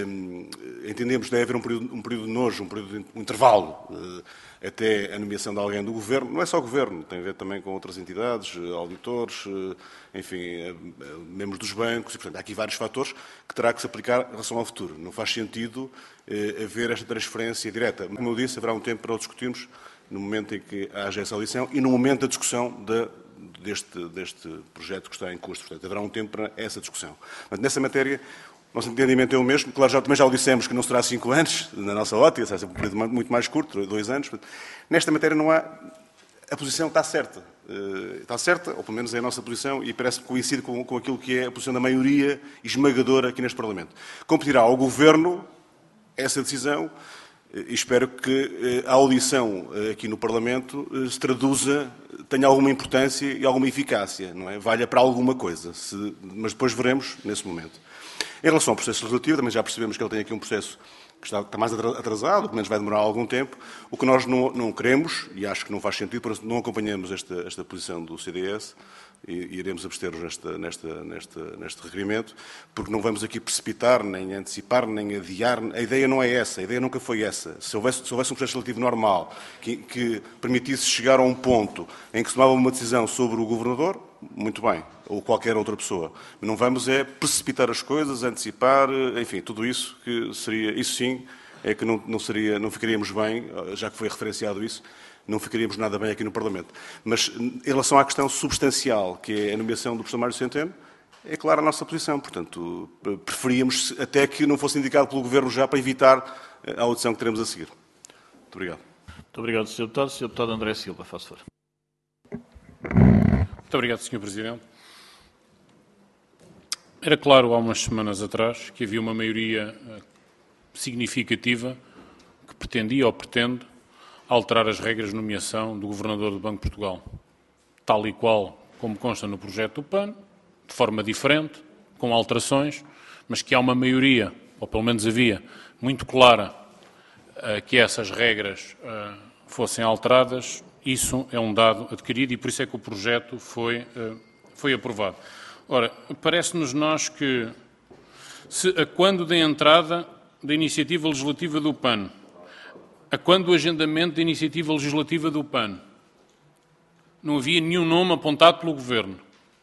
eh, entendemos que deve haver um período, um período de nojo, um período de um intervalo, eh, até a nomeação de alguém do Governo. Não é só o Governo, tem a ver também com outras entidades, auditores, eh, enfim, eh, membros dos bancos, e, portanto, há aqui vários fatores que terá que se aplicar em relação ao futuro. Não faz sentido eh, haver esta transferência direta. Como eu disse, haverá um tempo para o discutirmos no momento em que haja essa audição e no momento da discussão da Deste, deste projeto que está em curso. Portanto, haverá um tempo para essa discussão. Mas, nessa matéria, o nosso entendimento é o mesmo. Claro, já, também já o dissemos que não será cinco anos, na nossa ótica, será um período muito mais curto, dois anos. Portanto, nesta matéria não há... A posição está certa. Uh, está certa, ou pelo menos é a nossa posição, e parece que coincide com, com aquilo que é a posição da maioria esmagadora aqui neste Parlamento. Competirá ao Governo essa decisão, e espero que a audição aqui no Parlamento se traduza, tenha alguma importância e alguma eficácia, não é? Valha para alguma coisa, se, mas depois veremos nesse momento. Em relação ao processo legislativo, também já percebemos que ele tem aqui um processo que está, está mais atrasado, pelo menos vai demorar algum tempo. O que nós não, não queremos, e acho que não faz sentido, por isso não acompanhamos esta, esta posição do C D S, e iremos abster-nos nesta, nesta, nesta, neste requerimento, porque não vamos aqui precipitar, nem antecipar, nem adiar. A ideia não é essa, a ideia nunca foi essa. Se houvesse, se houvesse um processo legislativo normal que, que permitisse chegar a um ponto em que se tomava uma decisão sobre o Governador, muito bem, ou qualquer outra pessoa. Não vamos é precipitar as coisas, antecipar, enfim, tudo isso que seria, isso sim, é que não, não, seria, não ficaríamos bem, já que foi referenciado isso, não ficaríamos nada bem aqui no Parlamento. Mas, em relação à questão substancial, que é a nomeação do professor Mário Centeno, é clara a nossa posição. Portanto, preferíamos até que não fosse indicado pelo Governo já para evitar a audição que teremos a seguir. Muito obrigado. Muito obrigado, senhor Deputado. senhor Deputado André Silva, faço favor. Muito obrigado, senhor Presidente. Era claro há umas semanas atrás que havia uma maioria significativa que pretendia ou pretende alterar as regras de nomeação do Governador do Banco de Portugal, tal e qual como consta no projeto do P A N, de forma diferente, com alterações, mas que há uma maioria, ou pelo menos havia, muito clara, que essas regras fossem alteradas. Isso é um dado adquirido e por isso é que o projeto foi, foi aprovado. Ora, parece-nos nós que, se, a quando da entrada da iniciativa legislativa do P A N, a quando do agendamento da iniciativa legislativa do P A N, não havia nenhum nome apontado pelo Governo.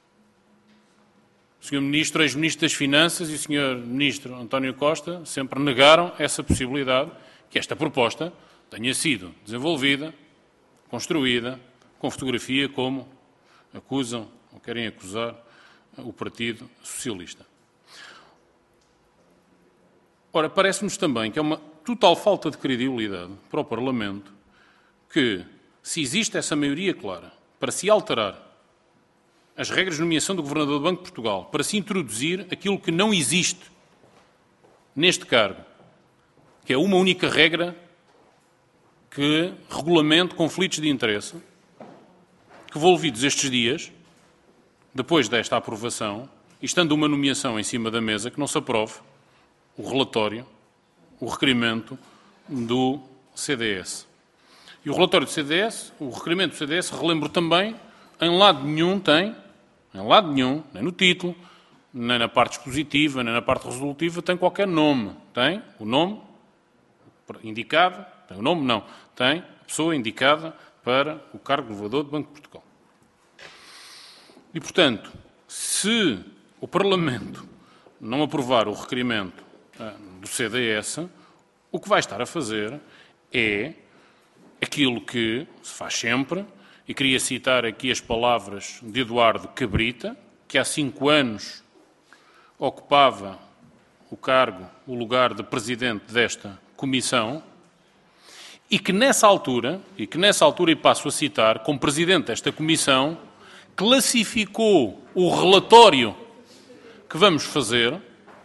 O senhor Ministro, ex-Ministro das Finanças e o senhor Ministro António Costa sempre negaram essa possibilidade que esta proposta tenha sido desenvolvida, construída, com fotografia, como acusam ou querem acusar o Partido Socialista. Ora, parece-nos também que é uma total falta de credibilidade para o Parlamento que, se existe essa maioria clara para se alterar as regras de nomeação do Governador do Banco de Portugal para se introduzir aquilo que não existe neste cargo, que é uma única regra que regulamente conflitos de interesse, que envolvidos estes dias, depois desta aprovação, e estando uma nomeação em cima da mesa, que não se aprove o relatório, o requerimento do C D S. E o relatório do C D S, o requerimento do C D S, relembro também, em lado nenhum tem, em lado nenhum, nem no título, nem na parte expositiva, nem na parte resolutiva, tem qualquer nome. Tem o nome indicado, tem o nome não, tem a pessoa indicada para o cargo de governador do Banco de Portugal. E, portanto, se o Parlamento não aprovar o requerimento uh, do C D S, o que vai estar a fazer é aquilo que se faz sempre, e queria citar aqui as palavras de Eduardo Cabrita, que há cinco anos ocupava o cargo, o lugar de presidente desta comissão, e que nessa altura, e que nessa altura, e passo a citar, como presidente desta comissão, classificou o relatório que vamos fazer,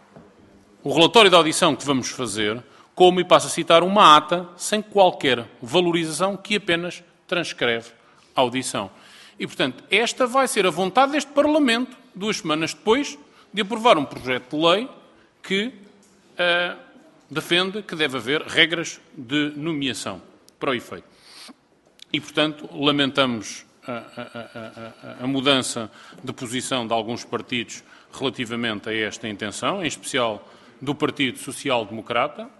o relatório da audição que vamos fazer, como, e passo a citar, uma ata sem qualquer valorização que apenas transcreve a audição. E, portanto, esta vai ser a vontade deste Parlamento, duas semanas depois de aprovar um projeto de lei que uh, defende que deve haver regras de nomeação para o efeito. E, portanto, lamentamos a, a, a, a mudança de posição de alguns partidos relativamente a esta intenção, em especial do Partido Social Democrata,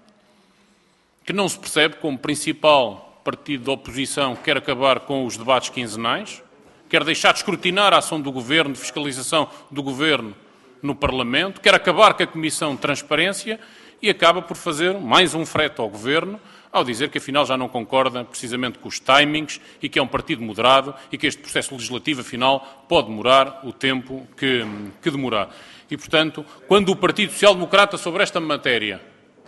que não se percebe como principal partido de oposição quer acabar com os debates quinzenais, quer deixar de escrutinar a ação do Governo, de fiscalização do Governo no Parlamento, quer acabar com a Comissão de Transparência e acaba por fazer mais um frete ao Governo, ao dizer que afinal já não concorda precisamente com os timings e que é um partido moderado e que este processo legislativo afinal pode demorar o tempo que, que demorar. E, portanto, quando o Partido Social Democrata sobre esta matéria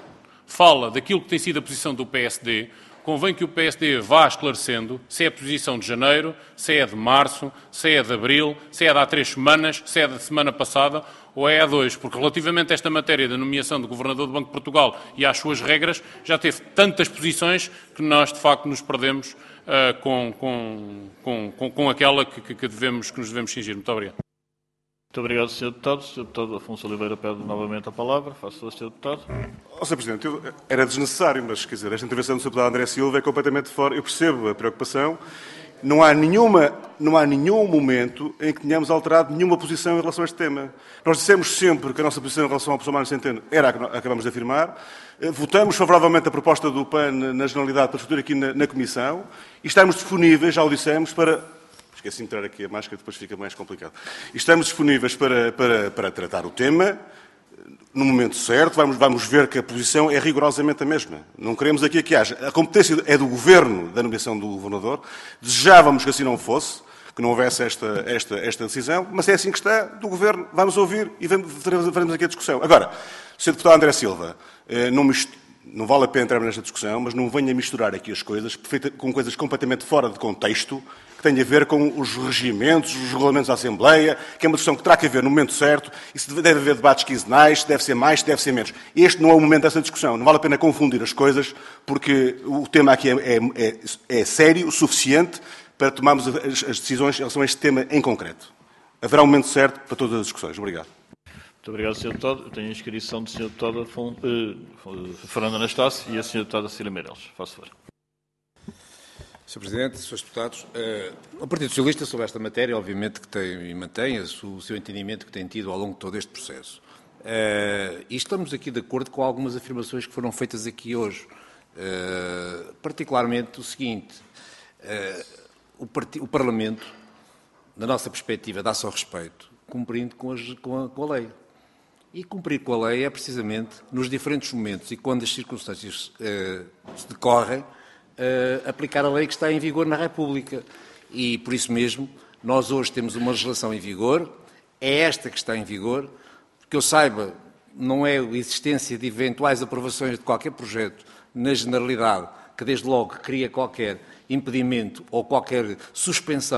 fala daquilo que tem sido a posição do P S D, convém que o P S D vá esclarecendo se é a posição de janeiro, se é de março, se é de abril, se é de há três semanas, se é da semana passada ou é há dois, porque relativamente a esta matéria da nomeação do Governador do Banco de Portugal e às suas regras, já teve tantas posições que nós, de facto, nos perdemos uh, com, com, com, com, com aquela que, que, devemos, que nos devemos cingir. Muito obrigado. Muito obrigado, senhor Deputado. senhor Deputado Afonso Oliveira pede novamente a palavra. Faço a senhor Deputado. Ó, senhor Presidente, eu, era desnecessário, mas, quer dizer, esta intervenção do senhor Deputado André Silva é completamente fora. Eu percebo a preocupação. Não há, nenhuma, não há nenhum momento em que tenhamos alterado nenhuma posição em relação a este tema. Nós dissemos sempre que a nossa posição em relação ao professor Mário Centeno era a que acabamos de afirmar. Votamos favoravelmente a proposta do P A N na generalidade para discutir aqui na, na Comissão e estamos disponíveis, já o dissemos, para... Esqueci de entrar aqui a máscara, depois fica mais complicado. E estamos disponíveis para, para, para tratar o tema no momento certo. Vamos, vamos ver que a posição é rigorosamente a mesma. Não queremos aqui que haja. A competência é do Governo da nomeação do Governador. Desejávamos que assim não fosse, que não houvesse esta, esta, esta decisão, mas é assim que está, do Governo. Vamos ouvir e faremos aqui a discussão. Agora, senhor Deputado André Silva, não me... Não vale a pena entrar nesta discussão, mas não venha misturar aqui as coisas com coisas completamente fora de contexto, que têm a ver com os regimentos, os regulamentos da Assembleia, que é uma discussão que terá que haver no momento certo, e se deve haver debates quinzenais, se deve ser mais, se deve ser menos. Este não é o momento dessa discussão. Não vale a pena confundir as coisas, porque o tema aqui é, é, é sério o suficiente para tomarmos as, as decisões em relação a este tema em concreto. Haverá um momento certo para todas as discussões. Obrigado. Muito obrigado, senhor Deputado. Eu tenho a inscrição do senhor Deputado Afon... uh, Fernando Anastácio e a senhora Deputada Cecília Meireles. Faço favor. senhor Presidente, senhores Deputados, uh, o Partido Socialista sobre esta matéria, obviamente, que tem e mantém o seu entendimento que tem tido ao longo de todo este processo. Uh, e estamos aqui de acordo com algumas afirmações que foram feitas aqui hoje. Uh, particularmente o seguinte, uh, o, part... o Parlamento, na nossa perspectiva, dá-se ao respeito, cumprindo com, as, com, a, com a lei. E cumprir com a lei é precisamente nos diferentes momentos e quando as circunstâncias eh, se decorrem, eh, aplicar a lei que está em vigor na República. E, por isso mesmo, nós hoje temos uma legislação em vigor, é esta que está em vigor, que eu saiba, não é a existência de eventuais aprovações de qualquer projeto na generalidade, que desde logo cria qualquer impedimento ou qualquer suspensão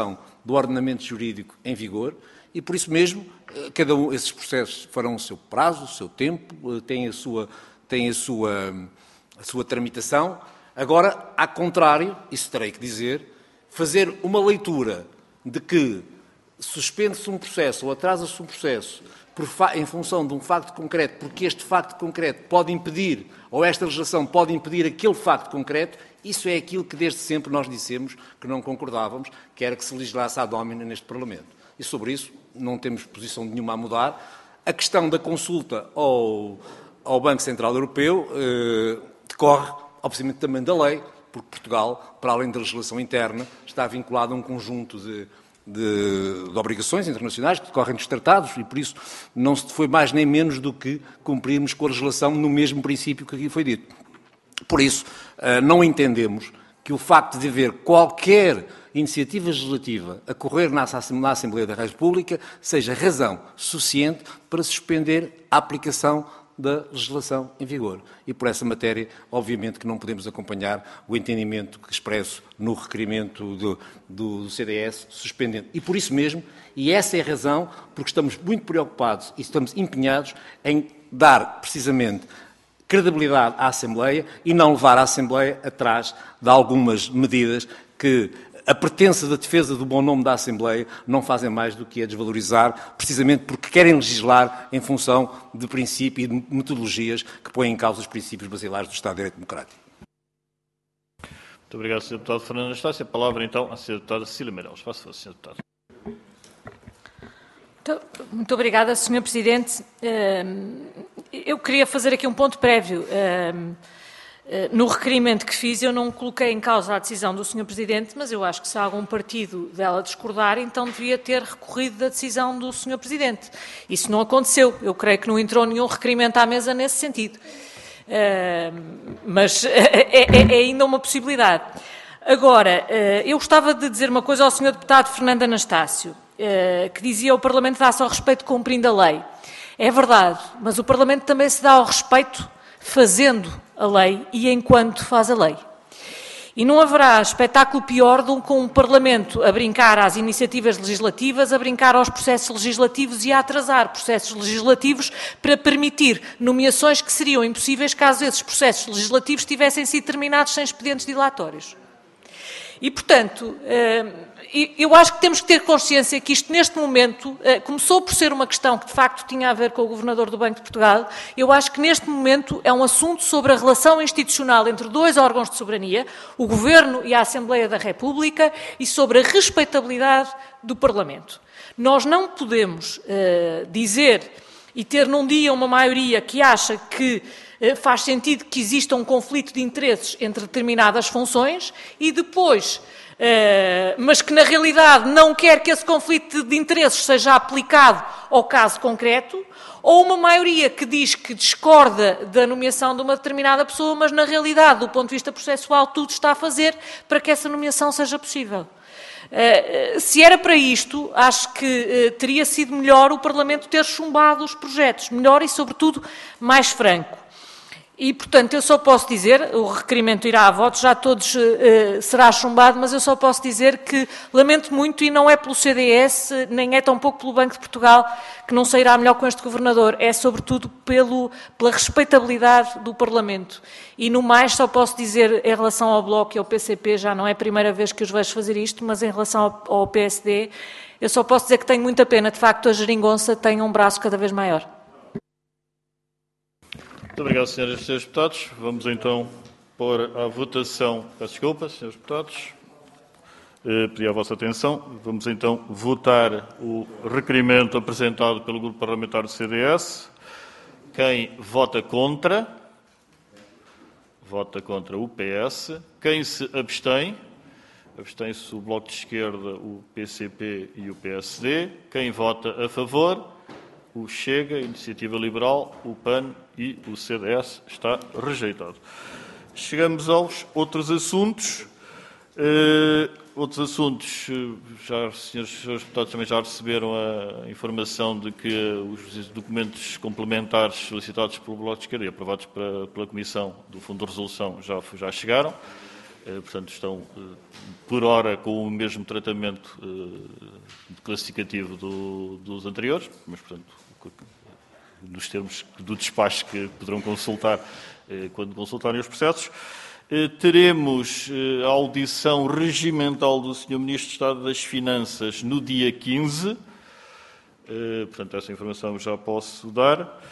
do ordenamento jurídico em vigor e, por isso mesmo, cada um, esses processos farão o seu prazo, o seu tempo, têm a sua, têm a sua, a sua tramitação. Agora, ao contrário, isso terei que dizer, fazer uma leitura de que suspende-se um processo ou atrasa-se um processo por, em função de um facto concreto, porque este facto concreto pode impedir, ou esta legislação pode impedir aquele facto concreto, isso é aquilo que desde sempre nós dissemos que não concordávamos, que era que se legislasse ad hominem neste Parlamento. E sobre isso não temos posição nenhuma a mudar. A questão da consulta ao, ao Banco Central Europeu eh, decorre, obviamente, também da lei, porque Portugal, para além da legislação interna, está vinculado a um conjunto de De, de obrigações internacionais que decorrem dos tratados e, por isso, não se foi mais nem menos do que cumprirmos com a legislação no mesmo princípio que aqui foi dito. Por isso, não entendemos que o facto de haver qualquer iniciativa legislativa a correr na Assembleia da República seja razão suficiente para suspender a aplicação da legislação em vigor. E por essa matéria, obviamente, que não podemos acompanhar o entendimento que expresso no requerimento do, do C D S, suspendendo. E por isso mesmo, e essa é a razão, porque estamos muito preocupados e estamos empenhados em dar, precisamente, credibilidade à Assembleia e não levar a Assembleia atrás de algumas medidas que a pretensa da defesa do bom nome da Assembleia não fazem mais do que a desvalorizar, precisamente porque querem legislar em função de princípios e de metodologias que põem em causa os princípios basilares do Estado de Direito Democrático. Muito obrigado, senhor Deputado Fernando Anastácio. A palavra, então, à senhora Deputada Cecília Meirelles. Faça favor, senhor Deputado. Muito, muito obrigada, senhor Presidente. Eu queria fazer aqui um ponto prévio. No requerimento que fiz, eu não coloquei em causa a decisão do senhor Presidente, mas eu acho que se há algum partido dela discordar, então devia ter recorrido da decisão do senhor Presidente. Isso não aconteceu. Eu creio que não entrou nenhum requerimento à mesa nesse sentido. Uh, mas é, é, é ainda uma possibilidade. Agora, uh, eu gostava de dizer uma coisa ao senhor Deputado Fernando Anastácio, uh, que dizia o Parlamento dá-se ao respeito cumprindo a lei. É verdade, mas o Parlamento também se dá ao respeito fazendo a lei e enquanto faz a lei. E não haverá espetáculo pior do que um Parlamento a brincar às iniciativas legislativas, a brincar aos processos legislativos e a atrasar processos legislativos para permitir nomeações que seriam impossíveis caso esses processos legislativos tivessem sido terminados sem expedientes dilatórios. E, portanto, eu acho que temos que ter consciência que isto, neste momento, começou por ser uma questão que, de facto, tinha a ver com o Governador do Banco de Portugal. Eu acho que, neste momento, é um assunto sobre a relação institucional entre dois órgãos de soberania, o Governo e a Assembleia da República, e sobre a respeitabilidade do Parlamento. Nós não podemos uh, dizer e ter num dia uma maioria que acha que faz sentido que exista um conflito de interesses entre determinadas funções e depois, eh, mas que na realidade não quer que esse conflito de interesses seja aplicado ao caso concreto, ou uma maioria que diz que discorda da nomeação de uma determinada pessoa, mas na realidade, do ponto de vista processual, tudo está a fazer para que essa nomeação seja possível. Uh, se era para isto, acho que uh, teria sido melhor o Parlamento ter chumbado os projetos, melhor e, sobretudo, mais franco. E, portanto, eu só posso dizer, o requerimento irá a votos, já todos uh, será chumbado, mas eu só posso dizer que lamento muito, e não é pelo C D S, nem é tampouco pelo Banco de Portugal, que não sairá melhor com este Governador, é sobretudo pelo, pela respeitabilidade do Parlamento. E no mais só posso dizer, em relação ao Bloco e ao P C P, já não é a primeira vez que os vejo fazer isto, mas em relação ao, ao P S D, eu só posso dizer que tenho muita pena, de facto, a geringonça tem um braço cada vez maior. Muito obrigado, senhoras e senhores deputados. Vamos então pôr à votação, peço desculpa, senhores deputados, eh, pedi a vossa atenção. Vamos então votar o requerimento apresentado pelo Grupo Parlamentar do C D S. Quem vota contra, vota contra o P S. Quem se abstém, abstém-se o Bloco de Esquerda, o P C P e o P S D. Quem vota a favor, o Chega, a Iniciativa Liberal, o P A N e o C D S. Está rejeitado. Chegamos aos outros assuntos. Uh, outros assuntos, já os senhores, senhores deputados também já receberam a informação de que os documentos complementares solicitados pelo Bloco de Esquerda e aprovados para, pela Comissão do Fundo de Resolução já, já chegaram. portanto, estão por hora com o mesmo tratamento classificativo do, dos anteriores, mas, portanto, nos termos do despacho que poderão consultar quando consultarem os processos. Teremos a audição regimental do senhor Ministro de Estado das Finanças no dia quinze. Portanto, essa informação já posso dar.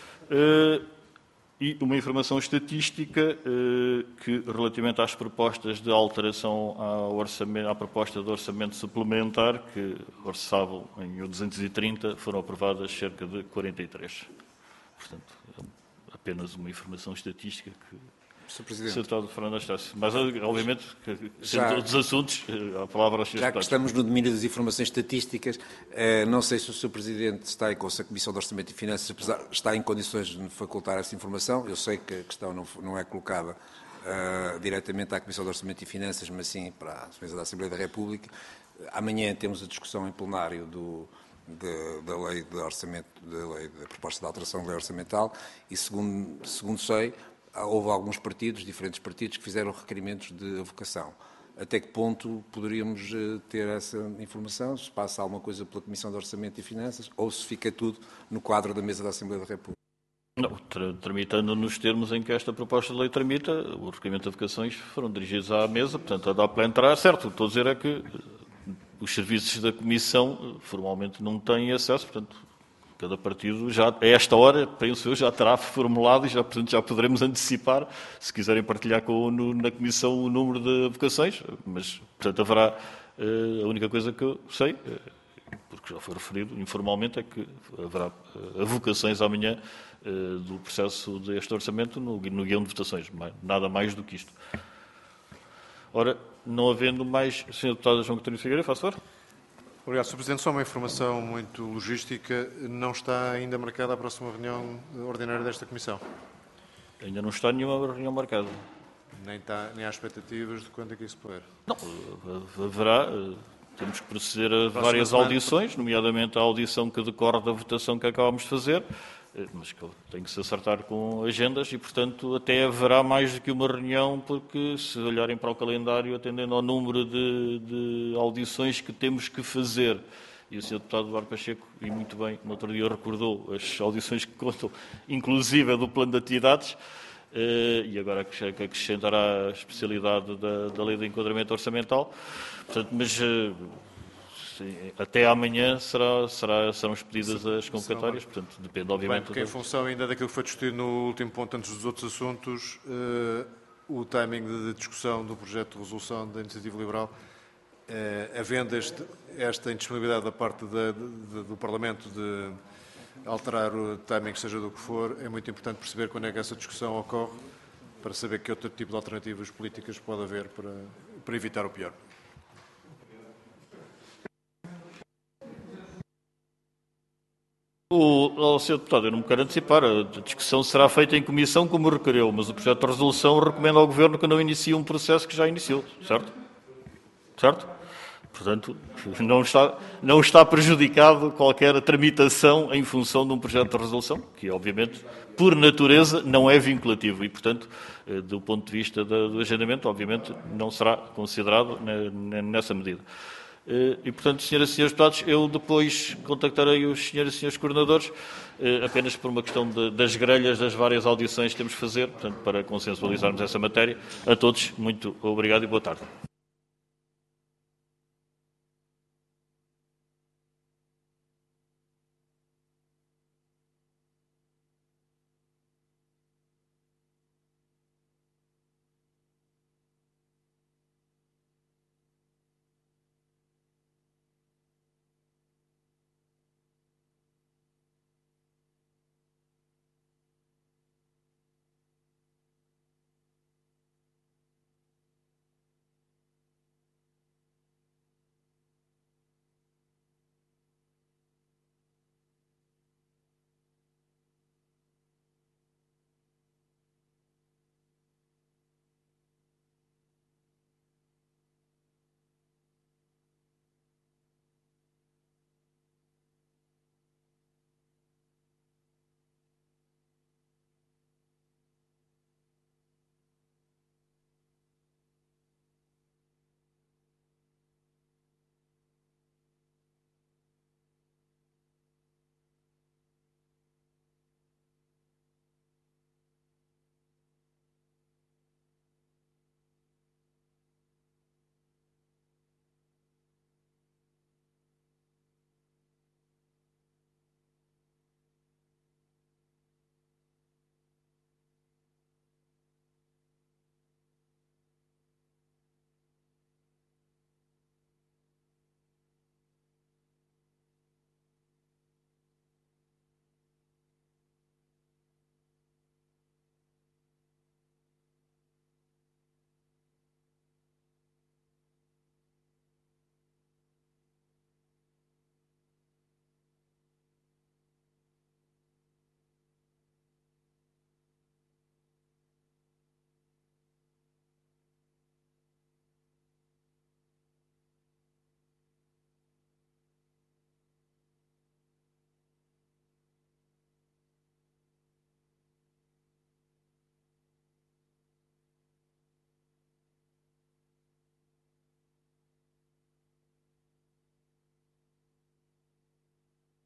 E uma informação estatística que, relativamente às propostas de alteração ao orçamento, à proposta de orçamento suplementar, que orçavam em duzentos e trinta, foram aprovadas cerca de quarenta e três. Portanto, apenas uma informação estatística que... senhor Presidente. senhor Deputado Fernando Anastácio. Mas, obviamente, sendo todos os assuntos, a palavra aos senhores Já que estamos no domínio das informações estatísticas, não sei se o senhor Presidente está em se a Comissão de Orçamento e Finanças está em condições de me facultar essa informação. Eu sei que a questão não, não é colocada uh, diretamente à Comissão de Orçamento e Finanças, mas sim para a mesa da Assembleia da República. Amanhã temos a discussão em plenário do... De, da lei de orçamento, da, lei, da proposta de alteração da lei orçamental e, segundo, segundo sei, houve alguns partidos, diferentes partidos, que fizeram requerimentos de avocação. Até que ponto poderíamos ter essa informação? Se passa alguma coisa pela Comissão de Orçamento e Finanças ou se fica tudo no quadro da mesa da Assembleia da República? Não, tramitando nos termos em que esta proposta de lei tramita, o requerimento de avocações foram dirigidos à mesa, portanto, dá para entrar, certo, estou a dizer é que os serviços da Comissão formalmente não têm acesso, portanto, cada partido já, a esta hora, penso eu, já terá formulado e já, portanto, já poderemos antecipar, se quiserem partilhar com, no, na Comissão o número de avocações, mas, portanto, haverá, a única coisa que eu sei, porque já foi referido informalmente, é que haverá avocações amanhã do processo deste orçamento no, no guião de votações, nada mais do que isto. Ora, não havendo mais... senhor Deputado João Coutinho Figueiredo, faz favor. Obrigado, senhor Presidente. Só uma informação muito logística. Não está ainda marcada a próxima reunião ordinária desta Comissão? Ainda não está nenhuma reunião marcada. Nem, está, nem há expectativas de quando é que isso poder? Não, haverá... Temos que proceder a várias audições, nomeadamente a audição que decorre da votação que acabamos de fazer, mas que tem que se acertar com agendas e, portanto, até haverá mais do que uma reunião, porque se olharem para o calendário, atendendo ao número de, de audições que temos que fazer, e o senhor Deputado Duarte Pacheco, e muito bem, no outro dia recordou as audições que contam, inclusive a do plano de atividades, e agora que acrescentará a especialidade da, da lei de enquadramento orçamental, portanto, mas sim, até amanhã será, será, serão expedidas as convocatórias, portanto, depende, obviamente... Bem, porque em função ainda daquilo que foi discutido no último ponto, antes dos outros assuntos, uh, o timing de discussão do projeto de resolução da Iniciativa Liberal, uh, havendo este, esta indisponibilidade da parte da, de, do Parlamento de alterar o timing, seja do que for, é muito importante perceber quando é que essa discussão ocorre, para saber que outro tipo de alternativas políticas pode haver para, para evitar o pior. O, o senhor Deputado, eu não me quero antecipar, a discussão será feita em comissão como requereu, mas o projeto de resolução recomenda ao Governo que não inicie um processo que já iniciou, certo? Certo? Portanto, não está, não está prejudicado qualquer tramitação em função de um projeto de resolução, que obviamente, por natureza, não é vinculativo e, portanto, do ponto de vista do agendamento, obviamente, não será considerado nessa medida. E, portanto, senhoras e senhores deputados, eu depois contactarei os senhores e senhores coordenadores, apenas por uma questão de, das grelhas das várias audições que temos que fazer, portanto, para consensualizarmos essa matéria. A todos, muito obrigado e boa tarde.